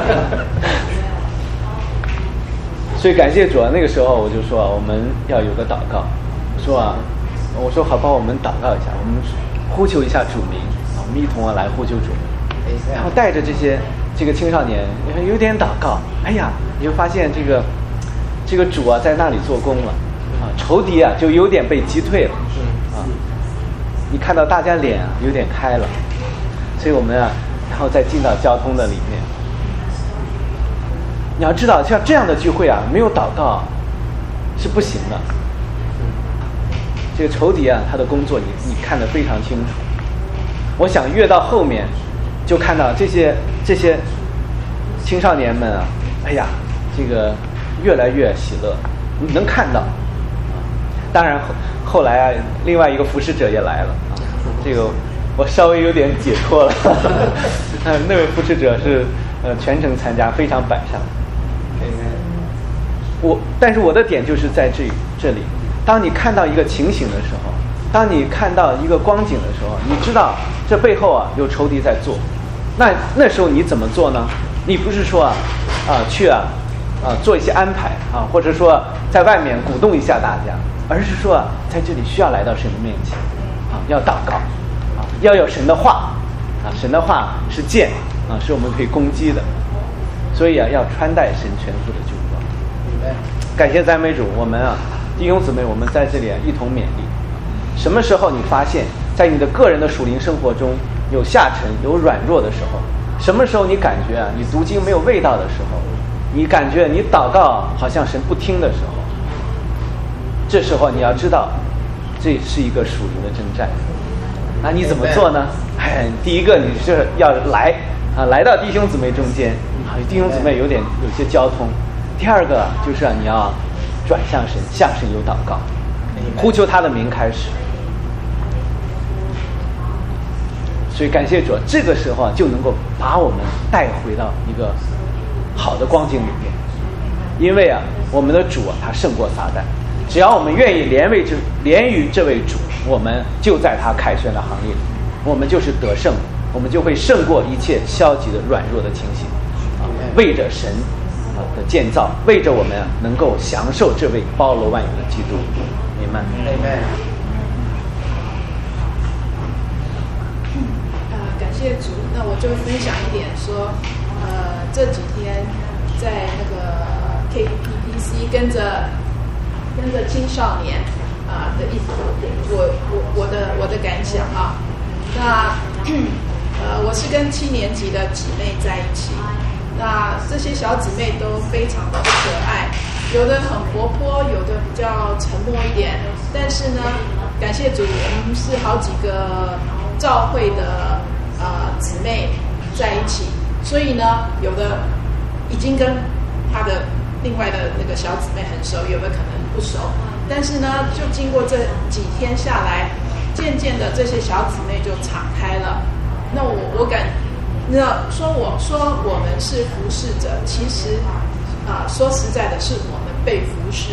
所以感谢主啊，那个时候我就说、啊、我们要有个祷告，说啊，我说好吧，我们祷告一下，我们呼求一下主名，我们一同啊来呼求主名，然后带着这些这个青少年有点祷告，哎呀，你就发现这个这个主啊在那里做工了啊，仇敌啊就有点被击退了啊，你看到大家脸啊有点开了，所以我们啊然后再进到交通的里面。你要知道，像这样的聚会啊，没有祷告是不行的。这个仇敌啊，他的工作你你看得非常清楚。我想越到后面，就看到这些这些青少年们啊，哎呀，这个越来越喜乐，你能看到。当然后后来啊，另外一个服侍者也来了啊，这个我稍微有点解脱了。嗯，那位服侍者是呃全程参加，非常摆上。我，但是我的点就是在这这里，当你看到一个情形的时候，当你看到一个光景的时候，你知道这背后啊有仇敌在做，那那时候你怎么做呢？你不是说啊啊去啊啊做一些安排啊，或者说在外面鼓动一下大家，而是说啊在这里需要来到神的面前啊，要祷告啊，要有神的话啊，神的话是剑啊，是我们可以攻击的，所以啊要穿戴神全副的军装。感谢赞美主，我们啊弟兄姊妹，我们在这里啊一同勉励。什么时候你发现在你的个人的属灵生活中有下沉有软弱的时候，什么时候你感觉啊你读经没有味道的时候，你感觉你祷告好像神不听的时候，这时候你要知道这是一个属灵的征战。那你怎么做呢？哎，第一个你是要来啊来到弟兄姊妹中间啊，弟兄姊妹有点有些交通。第二个就是啊，你要转向神，向神有祷告，呼求他的名开始。所以感谢主，这个时候啊就能够把我们带回到一个好的光景里面。因为啊，我们的主啊，他胜过撒旦。只要我们愿意连为这连于这位主，我们就在他凯旋的行列里，我们就是得胜，我们就会胜过一切消极的软弱的情形啊，为着神的建造，为着我们能够享受这位包罗万有的基督，明白？明白。 呃，感谢主。那我就分享一点说，呃，这几天在那个 K P P C 跟着跟着青少年啊、呃、的一我我我的我的感想啊，那呃我是跟七年级的姊妹在一起。那这些小姊妹都非常的可爱，有的很活泼，有的比较沉默一点。但是呢，感谢主，我们是好几个教会的呃姊妹在一起，所以呢，有的已经跟他的另外的那个小姊妹很熟，有的可能不熟。但是呢，就经过这几天下来，渐渐的这些小姊妹就敞开了。那我我感。那说我说我们是服侍者，其实啊、呃、说实在的是我们被服侍，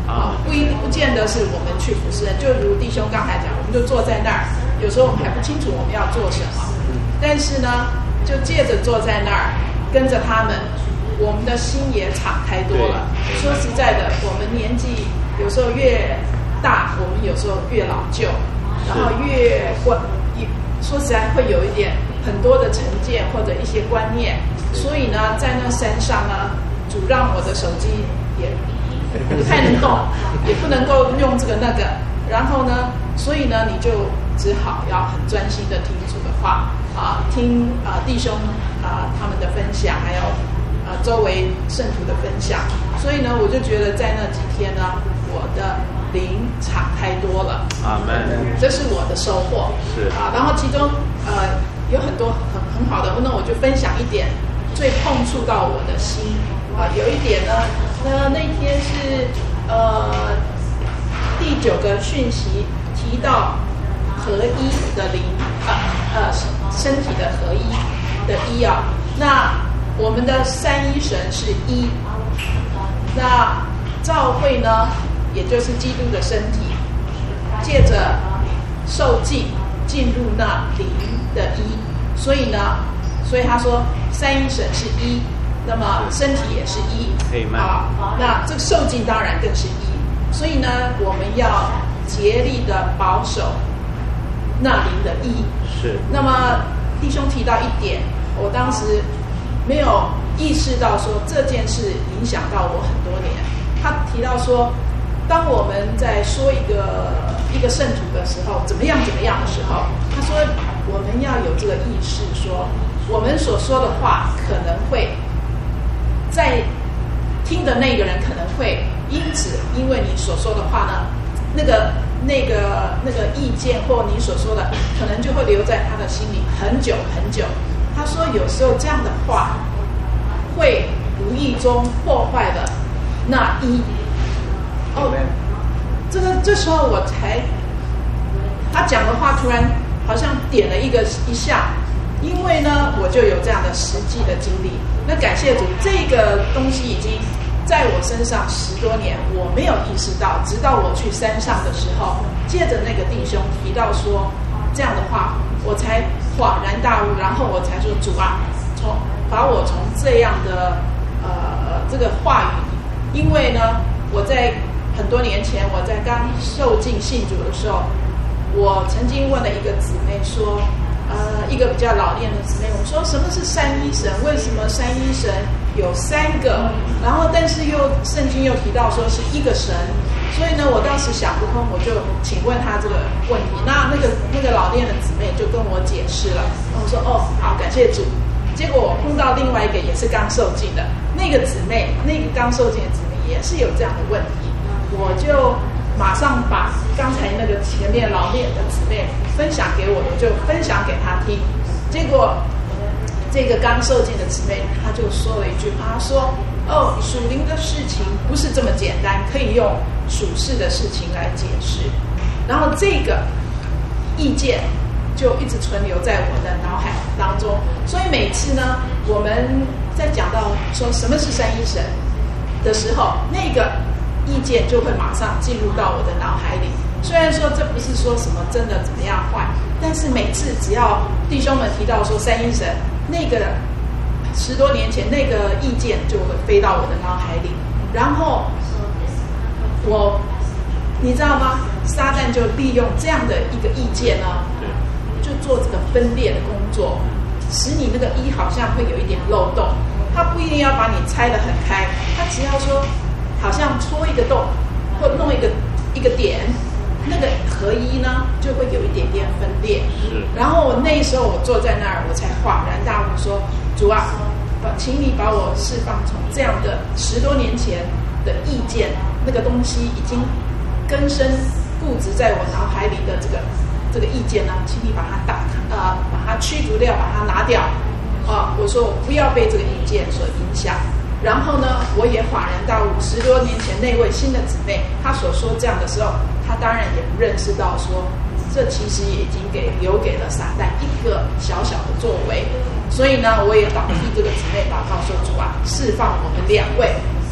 啊，不一不见得是我们去服侍人，就如弟兄刚才讲，我们就坐在那儿，有时候我们还不清楚我们要做什么，但是呢，就借着坐在那儿，跟着他们，我们的心也敞开多了。说实在的，我们年纪有时候越大，我们有时候越老旧，然后越过，说实在会有一点很多的成见或者一些观念，所以呢，在那山上呢，主让我的手机也不太能动，也不能够用这个那个，然后呢，所以呢，你就只好要很专心的听主的话啊，听啊弟兄啊他们的分享，还有啊周围圣徒的分享，所以呢，我就觉得在那几天呢，我的灵敞开多了， 阿门， 这是我的收获。 是啊，然后其中呃有很多很很好的，那我就分享一点最碰触到我的心啊。有一点呢，那那天是呃第九个讯息提到合一的灵啊呃身体的合一的一啊，那我们的三一神是一，那教会呢？也就是基督的身体，借着受浸进入那灵的一，所以呢，所以他说三一神是一，那么身体也是一啊，那这个受浸当然更是一，所以呢，我们要竭力的保守那灵的一。 是。 那么弟兄提到一点，我当时没有意识到说这件事影响到我很多年。他提到说，当我们在说一个一个圣徒的时候，怎么样怎么样的时候，他说我们要有这个意识说，我们所说的话可能会在听的那个人可能会因此因为你所说的话呢，那个那个那个意见或你所说的可能就会留在他的心里很久很久。他说有时候这样的话会无意中破坏了那一。哦，这个这时候我才，他讲的话突然好像点了一个一下，因为呢我就有这样的实际的经历。那感谢主，这个东西已经在我身上十多年，我没有意识到，直到我去山上的时候，借着那个弟兄提到说这样的话，我才恍然大悟，然后我才说主啊，从把我从这样的呃这个话语，因为呢我在很多年前，我在刚受浸信主的时候，我曾经问了一个姊妹说，呃，一个比较老练的姊妹，我说什么是三一神？为什么三一神有三个？然后，但是又圣经又提到说是一个神，所以呢，我当时想不通，我就请问他这个问题。那那个那个老练的姊妹就跟我解释了，我说哦，好，感谢主。结果我碰到另外一个也是刚受浸的那个姊妹，那个刚受浸的姊妹也是有这样的问题。我就马上把刚才那个前面老练的姊妹分享给我，我就分享给她听。结果这个刚受浸的姊妹，她就说了一句话，她说：“哦，属灵的事情不是这么简单，可以用属世的事情来解释。”然后这个意见就一直存留在我的脑海当中。所以每次呢，我们在讲到说什么是三一神的时候，那个意见就会马上进入到我的脑海里。虽然说这不是说什么真的怎么样坏，但是每次只要弟兄们提到说三一神，那个十多年前那个意见就会飞到我的脑海里。然后我，你知道吗？撒旦就利用这样的一个意见呢，就做这个分裂的工作，使你那个一好像会有一点漏洞。他不一定要把你拆得很开，他只要说好像戳一个洞或弄一个一个点，那个合一呢就会有一点点分裂。 是。 然后我那时候我坐在那儿，我才恍然大悟说：主啊，请你把我释放从这样的十多年前的意见，那个东西已经根深固执在我脑海里的这个这个意见呢，请你把它打呃把它驱逐掉，把它拿掉。啊，我说我不要被这个意见所影响。然后呢，我也恍然大悟，十多年前那位新的姊妹，她所说这样的时候，她当然也不认识到说，这其实也已经给留给了撒旦一个小小的作为。所以呢，我也祷替这个姊妹祷告说：主啊，释放我们两位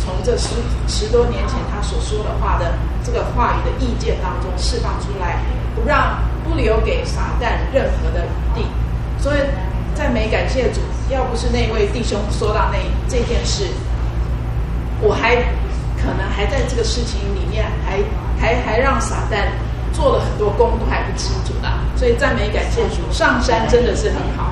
从这十十多年前他所说的话的这个话语的意见当中释放出来，不让不留给撒旦任何的地。所以赞美感谢主，要不是那位弟兄说到那这件事，我还可能还在这个事情里面，还还还让撒旦做了很多工都还不清楚的。所以赞美感谢主，上山真的是很好。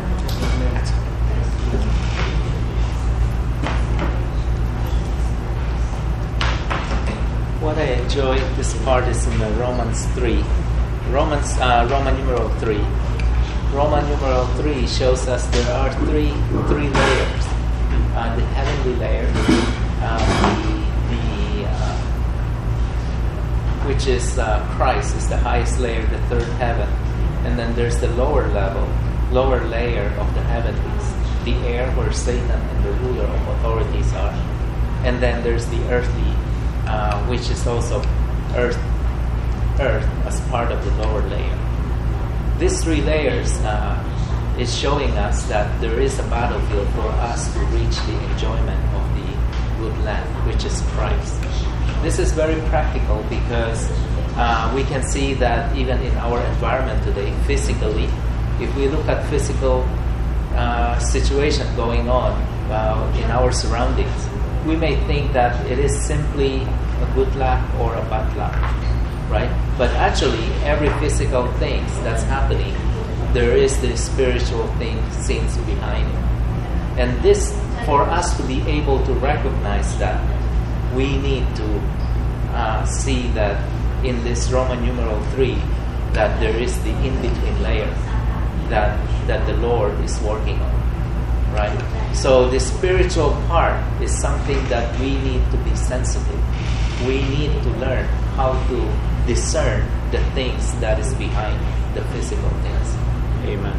What I enjoy this part is in the Romans three. Romans, uh, Roman numeral three. Roman numeral three shows us there are three three layers. Uh, the heavenly layer, uh, the, the uh, which is uh, Christ is the highest layer, the third heaven, and then there's the lower level, lower layer of the heavenlies, the air where Satan and the ruler of authorities are, and then there's the earthly, uh, which is also earth, earth as part of the lower layer. These three layers uh, is showing us that there is a battlefield for us to reach the enjoyment of the good land, which is Christ. This is very practical because uh, we can see that even in our environment today, physically, if we look at physical uh, situation going on uh, in our surroundings, we may think that it is simply a good luck or a bad luck, right? But actually, every physical thing that's happening, there is the spiritual thing scenes behind it. And this, for us to be able to recognize that, we need to uh, see that in this Roman numeral three, that there is the in-between layer that that the Lord is working on, right? So the spiritual part is something that we need to be sensitive. We need to learn how to discern the things that is behind the physical things. Amen.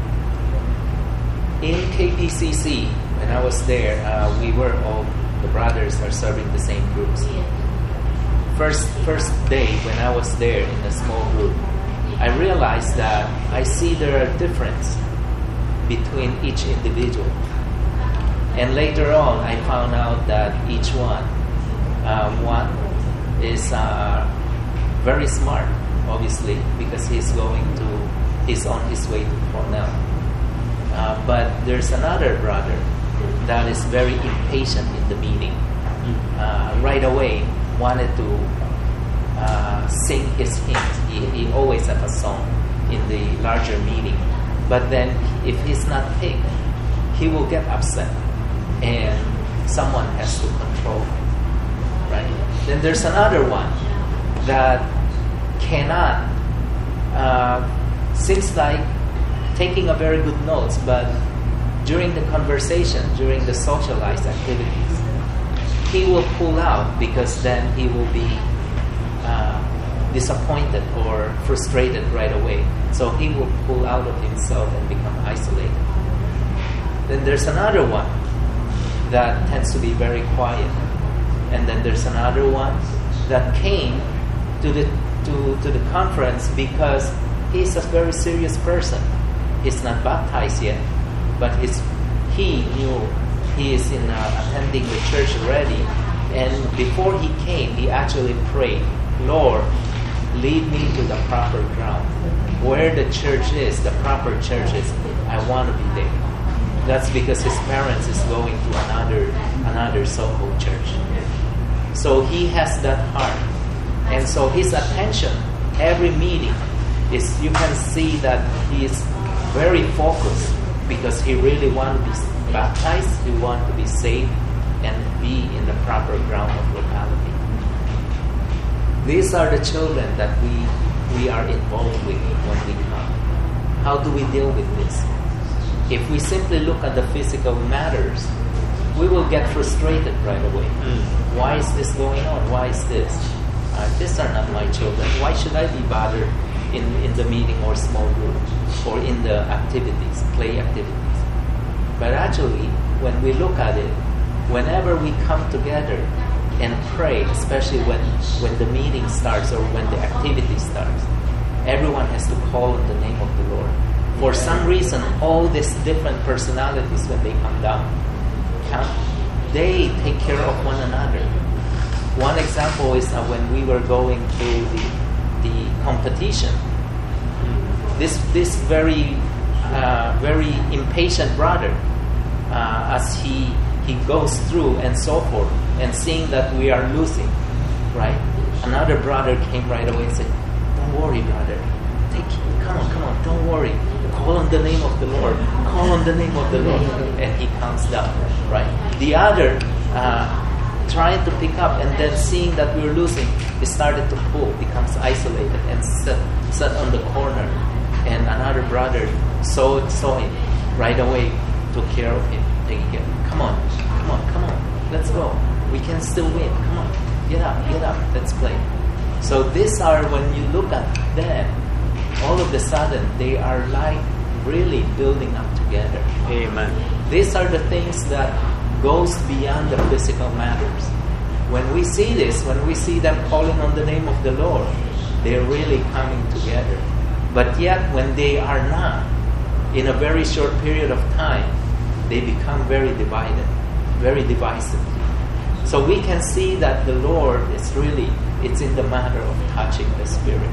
In K P C C, when I was there, uh, we were all, the brothers are serving the same groups. First, first day when I was there in a small group, I realized that I see there are differences between each individual. And later on, I found out that each one, uh, one is uh, very smart, obviously, because he's going to, he's on his way to Cornell. Uh, but there's another brother that is very impatient in the meeting. Uh, right away, wanted to uh, sing his hymns. He, he always has a song in the larger meeting. But then, if he's not picked, he will get upset, and someone has to control him, right? Then there's another one that cannot, uh, seems like taking a very good notes, but during the conversation, during the socialized activities, he will pull out because then he will be uh, disappointed or frustrated right away. So he will pull out of himself and become isolated. Then there's another one that tends to be very quiet. And then there's another one that came to the to, to the conference because he's a very serious person. He's not baptized yet, but he's, he knew he is in uh, attending the church already. And before he came, he actually prayed, Lord, lead me to the proper ground. Where the church is, the proper church is, I want to be there. That's because his parents is going to another another so-called church. So he has that heart. And so his attention, every meeting, is you can see that he is very focused because he really wants to be baptized, he wants to be saved, and be in the proper ground of locality. These are the children that we we are involved with when we come. How do we deal with this? If we simply look at the physical matters, we will get frustrated right away. Mm. Why is this going on? Why is this? Uh, these are not my children. Why should I be bothered in, in the meeting or small group or in the activities, play activities? But actually, when we look at it, whenever we come together and pray, especially when, when the meeting starts or when the activity starts, everyone has to call on the name of the Lord. For some reason, all these different personalities, when they come down, come, they take care of one another. One example is uh, when we were going to the, the competition. This this very uh, very impatient brother, uh, as he he goes through and so forth, and seeing that we are losing, right? Another brother came right away and said, "Don't worry, brother. Take come on, come on. Don't worry. Call on the name of the Lord. Call on the name of the Lord." And he counts down, right? The other uh, trying to pick up, and then seeing that we're losing, he started to pull, becomes isolated, and sat sat on the corner. And another brother saw saw him right away, took care of him, taking care. Come on, come on, come on. Let's go. We can still win. Come on, get up, get up. Let's play. So these are, when you look at them, all of a sudden they are like really building up together. Amen. These are the things that goes beyond the physical matters. When we see this, when we see them calling on the name of the Lord, they're really coming together. But yet when they are not, in a very short period of time, they become very divided, very divisive. So we can see that the Lord is really, it's in the matter of touching the Spirit.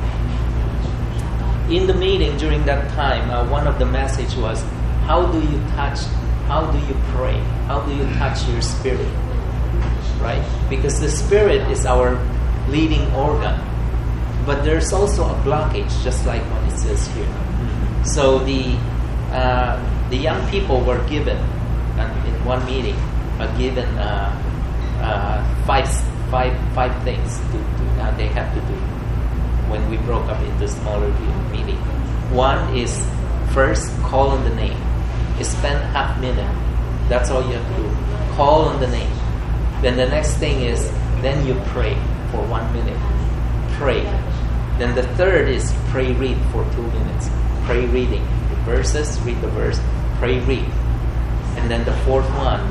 In the meeting during that time, uh, one of the message was, how do you touch, how do you pray? How do you touch your spirit? Right? Because the Spirit is our leading organ. But there's also a blockage, just like what it says here. So the uh, the young people were given, uh, in one meeting, uh, given uh, uh, five, five, five things to, to, uh, they have to do when we broke up into smaller meeting. One is, first, call on the name. Spend half minute. That's all you have to do. Call on the name. Then the next thing is, then you pray for one minute. Pray. Then the third is pray read for two minutes. Pray reading. The verses, read the verse, pray read. And then the fourth one,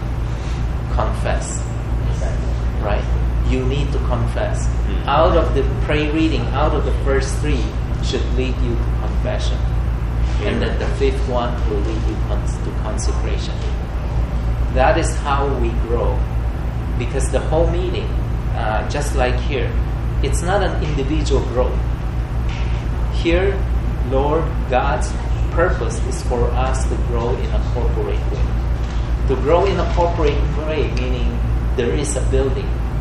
confess. Right? You need to confess. Mm-hmm. Out of the pray reading, out of the first three should lead you to confession. Mm-hmm. And then the fifth one will lead you to consecration. That is how we grow. Because the whole meeting, uh, just like here, it's not an individual growth. Here, Lord God's purpose is for us to grow in a corporate way. To grow in a corporate way, meaning there is a building.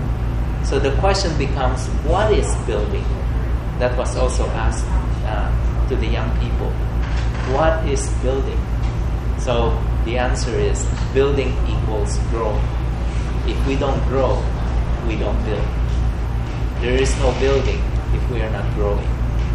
So the question becomes, what is building? That was also asked uh, to the young people. What is building? So the answer is, building equals growth. If we don't grow, we don't build. There is no building if we are not growing.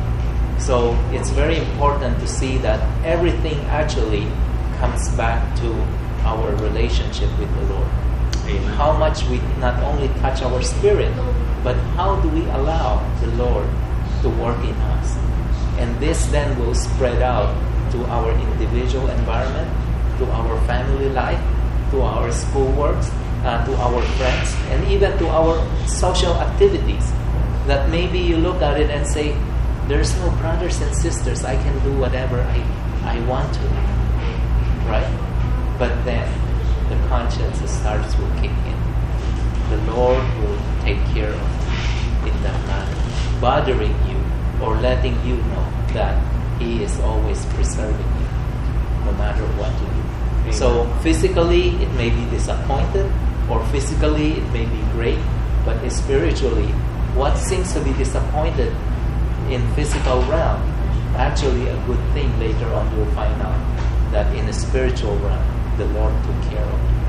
So it's very important to see that everything actually comes back to our relationship with the Lord. Amen. How much we not only touch our spirit, but how do we allow the Lord to work in us? And this then will spread out to our individual environment, to our family life, to our school works, uh, to our friends, and even to our social activities. That maybe you look at it and say, there's no brothers and sisters, I can do whatever I, I want to. Right? But then the conscience starts to kick in. The Lord will take care of you in that matter, bothering you or letting you know that He is always preserving you, no matter what you do. Amen. So physically it may be disappointed, or physically it may be great, but spiritually, what seems to be disappointed in physical realm, actually a good thing later on you'll find out that in the spiritual realm, the Lord took care of you.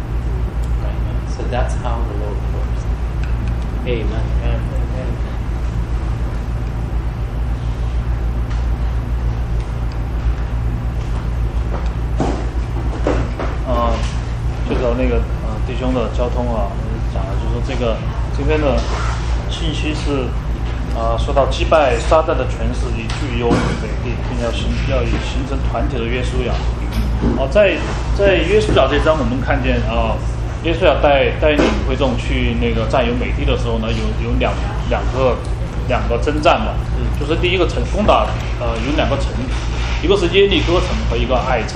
Right? So that's how the Lord works. Amen. Amen. Uh, 这个那个呃弟兄的交通啊，讲了就是说这个今天的信息是啊、呃、说到击败撒旦的权势，以具有美丽，并要形要以形成团体的约书亚。哦、呃，在在约书亚这章，我们看见啊、呃，约书亚带带领会众去那个占有美地的时候呢，有有两两个两个征战嘛，就是第一个城攻打呃有两个城，一个是耶利哥城和一个爱城。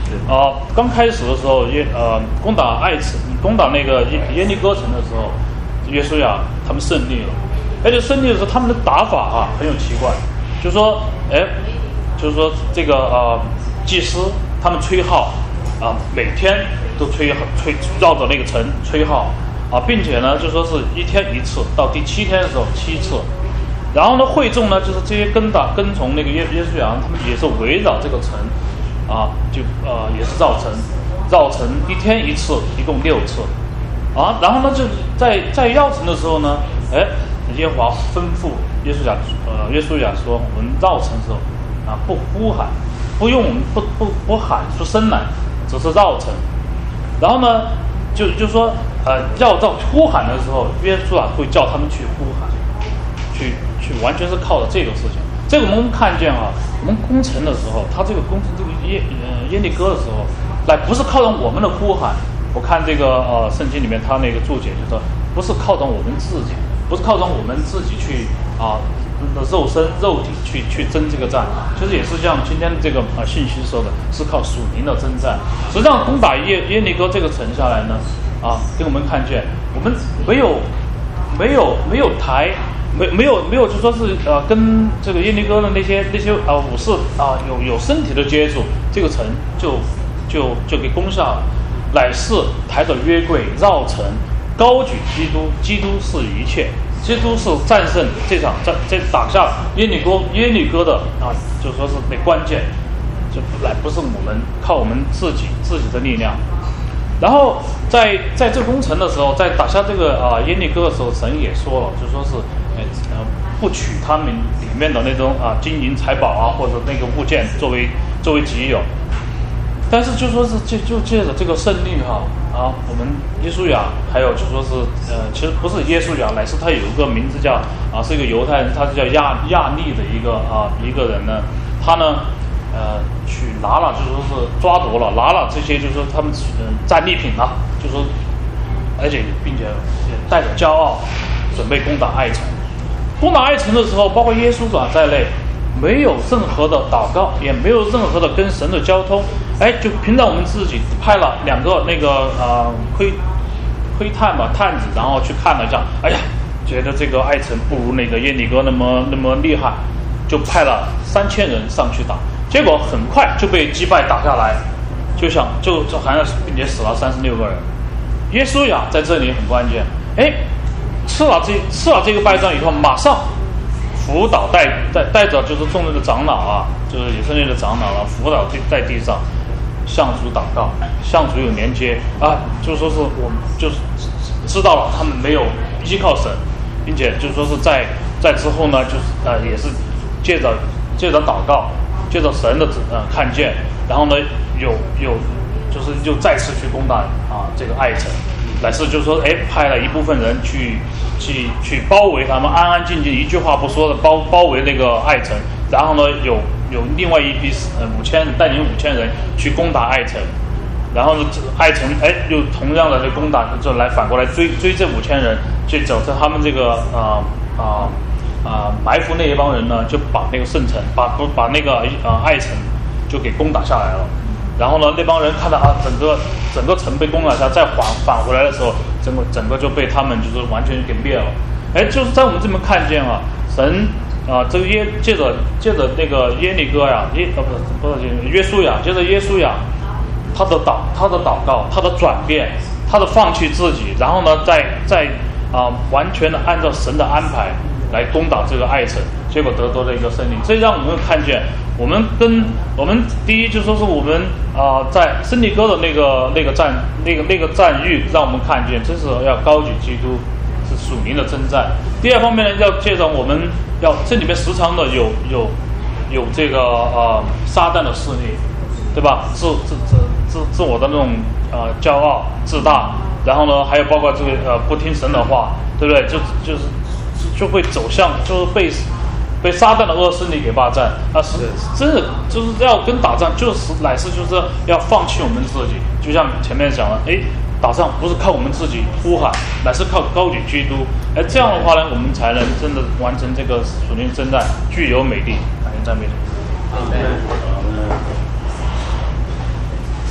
啊，刚开始的时候耶呃攻打爱城，攻打那个耶耶利哥城的时候，约书亚他们胜利了。而且胜利的时候，他们的打法啊很有奇怪，就是说，哎，就是说这个呃祭司他们吹号啊，每天都吹吹绕着那个城吹号啊，并且呢就说是一天一次，到第七天的时候七次。然后呢，会众呢，就是这些跟打跟从那个耶耶稣亚，他们也是围绕这个城，啊，就呃也是绕城，绕城一天一次，一共六次，啊，然后呢就在在绕城的时候呢，哎，耶和华吩咐耶稣亚，呃耶稣亚说，我们绕城的时候，啊不呼喊，不用不不不喊出声来，只是绕城，然后呢就就说呃要到呼喊的时候，耶稣啊会叫他们去呼喊，去。去完全是靠着这个事情，这个我们看见啊，我们攻城的时候，他这个攻城这个耶呃耶利哥的时候，来不是靠着我们的呼喊。我看这个呃圣经里面他那个注解就说，不是靠着我们自己，不是靠着我们自己去啊肉身肉体去去争这个战，其实也是像今天的这个啊信息说的，是靠属灵的征战。实际上攻打耶耶利哥这个城下来呢，啊，给我们看见，我们没有没有没有台。没没有没有就说是呃跟这个耶利哥的那些那些呃武士啊、呃、有有身体的接触，这个城就就就给攻下了，乃是抬着约柜绕城，高举基督，基督是一切，基督是战胜这场战这打下耶利哥耶利哥的啊，就说是那关键，就来不是我们靠我们自己自己的力量。然后在在这攻城的时候，在打下这个啊、呃、耶利哥的时候，神也说了，就说是呃不取他们里面的那种啊金银财宝啊或者那个物件作为作为己有。但是就说是就就借着这个胜利哈啊，我们耶稣亚还有就说是呃其实不是耶稣亚，乃是他有一个名字叫啊是一个犹太人，他是叫亚亚利的一个啊一个人呢，他呢。呃，去拿了，就说是抓夺了，拿了这些，就是说他们嗯战利品啊，就说，而且并且带着骄傲，准备攻打爱城。攻打爱城的时候，包括耶稣长在内，没有任何的祷告，也没有任何的跟神的交通，哎，就凭着我们自己派了两个那个呃窥窥探吧探子，然后去看了一下，哎呀，觉得这个爱城不如那个耶利哥那么那么厉害，就派了三千人上去打。结果很快就被击败打下来，就想就就好像并且死了三十六个人。耶稣亚在这里很关键，哎，吃了这吃了这个败仗以后，马上辅导带带带着就是众人的长老啊，就是以色列的长老啊，辅导在地上向主祷告，向主有连接啊，就说是我们就是知道了他们没有依靠神，并且就说是在在之后呢，就是呃也是借着借着祷告。借着神的呃看见，然后呢有有就是又再次去攻打啊这个爱城，乃是就是说哎派了一部分人去去去包围他们，安安静静一句话不说的包包围那个爱城，然后呢有有另外一批呃五千带领五千人去攻打爱城，然后呢爱城哎又同样的这攻打就来反过来追追这五千人，去走在他们这个啊啊。呃呃啊、呃，埋伏那一帮人呢，就把那个圣城，把不把那个呃爱城就给攻打下来了。然后呢，那帮人看到啊，整个整个城被攻打下，再返返回来的时候，整个整个就被他们就是完全给灭了。哎，就是在我们这边看见啊，神啊、呃，这个耶借着借着那个耶利哥呀，耶呃不是不是约书亚，借着耶稣亚，他的祷他的祷告，他的转变，他的放弃自己，然后呢，在在啊、呃、完全的按照神的安排。来攻打这个爱城，结果得到了一个胜利。这让我们看见，我们跟我们第一就说是我们啊、呃，在圣地哥的那个那个战那个那个战役，让我们看见，这是要高举基督，是属灵的征战。第二方面呢，要借着我们要这里面时常的有有有这个呃撒旦的势力，对吧？自自自自自我的那种呃骄傲自大，然后呢，还有包括这个呃不听神的话，对不对？就就是。就会走向就是被被撒旦的恶势力给霸占啊！是真的就是要跟打仗，就是乃是就是要放弃我们自己。就像前面讲了，哎，打仗不是靠我们自己呼喊，乃是靠高举基督。哎，这样的话呢，我们才能真的完成这个属灵征战，具有美丽。感谢赞美主。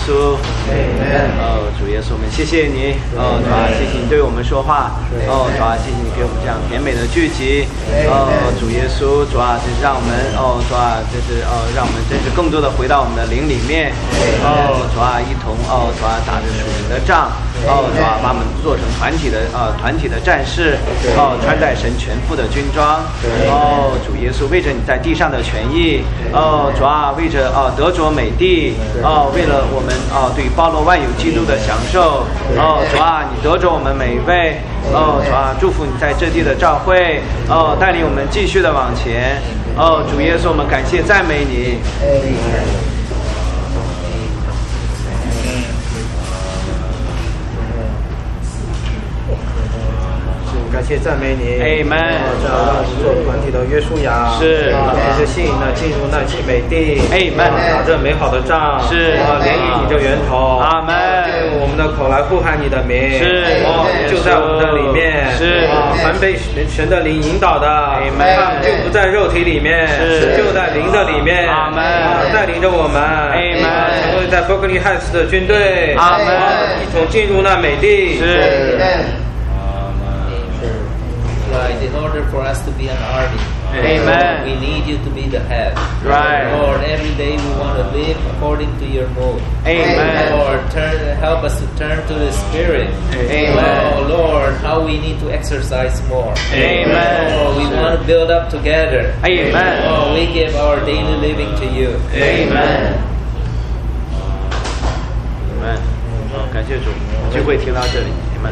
稣。哦，主耶稣，我们谢谢你。哦，主啊，谢谢你对我们说话。哦，主啊，谢谢你给我们这样甜美的聚集。哦，主耶稣，主啊，就是让我们，哦，主啊，就是哦，让我们真是更多的回到我们的灵里面。哦，主啊，一同哦，主啊，打着属灵的仗。哦，主啊，把我们做成团体的呃团体的战士。哦，穿戴神全副的军装。哦，主耶稣，为着你在地上的权益。哦，主啊，为着哦得着美地。哦，为了我们哦对包罗万有基督的享受。哦，主啊，你得着我们每一位。哦，主啊，祝福你在这地的召会。哦，带领我们继续的往前。哦，主耶稣，我们感谢赞美你。 感谢赞美你 ，Amen。 这让做团体的约书亚， 是这些信呢进入那些美地 ，Amen。 打着美好的仗， 是啊，连于你这源头， 阿门。 用我们的口来呼喊你的名， 是哦，就在我们的里面， 是啊，凡被神的灵引导的， Amen。 就不在肉体里面， 是就在灵的里面， 阿门。 带领着我们 ，Amen。 成为在伯克利汉斯的军队， 阿门。 一同进入那美地， 是。 Right, in order for us to be an army, Amen. we need you to be the head. Right. Lord, every day we want to live according to your mood. Amen. Lord, turn, help us to turn to the Spirit. Amen. Oh, Lord, how we need to exercise more. Amen. Oh, we want to build up together. Amen. Oh, we give our daily living to you. Amen. Amen. 好，感谢主，聚会听到这里 ，Amen。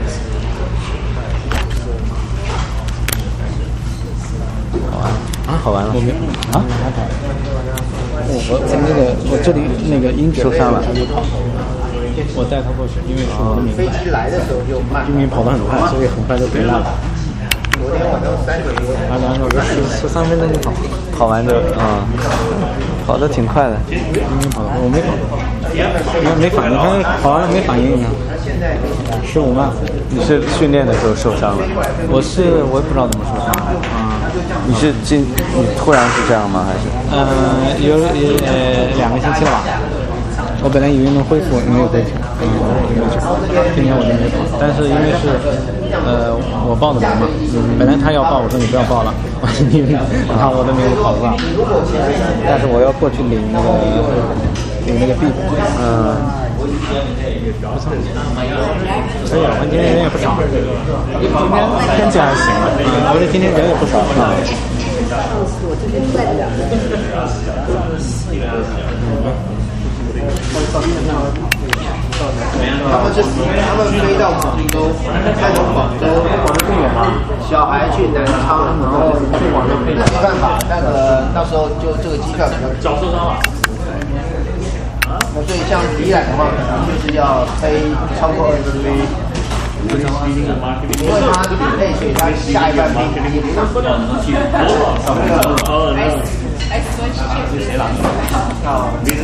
好完啊，好完了。 我没啊，我我那个我这里那个音受伤了， 我带他过去，因为是我的名。 飞机来的时候就慢， 因为跑得很快，所以很快就回来了。 昨天晚上三点多， 啊，然后十十三分钟就跑， 跑完就啊，跑得挺快的。 今天跑的我没跑，因为没反应，他跑完了没反应，你看，十五万。 你是训练的时候受伤了？ 我是我也不知道怎么受伤啊。 你是今你突然是这样吗？还是？ 呃，有呃两个星期了吧。我本来以为能恢复，没有恢复，嗯，没有去跑。今天我就没跑，但是因为是呃我报的名嘛，本来他要报，我说你不要报了，你然后我的名字跑不上，但是我要过去领那个领那个币，嗯。所以我们今天人也不少，今天天气还行，嗯，我说今天人也不少啊。 他们是他们飞到广州，再从广州广州更远吗？小孩去南昌，然后去广州飞，没办法，那个到时候就这个机票比较脚受伤了。那所以像迪览的话，可能就是要飞超过二十飞，因为他体内所以他下一半飞机不上。那个谁来？啊，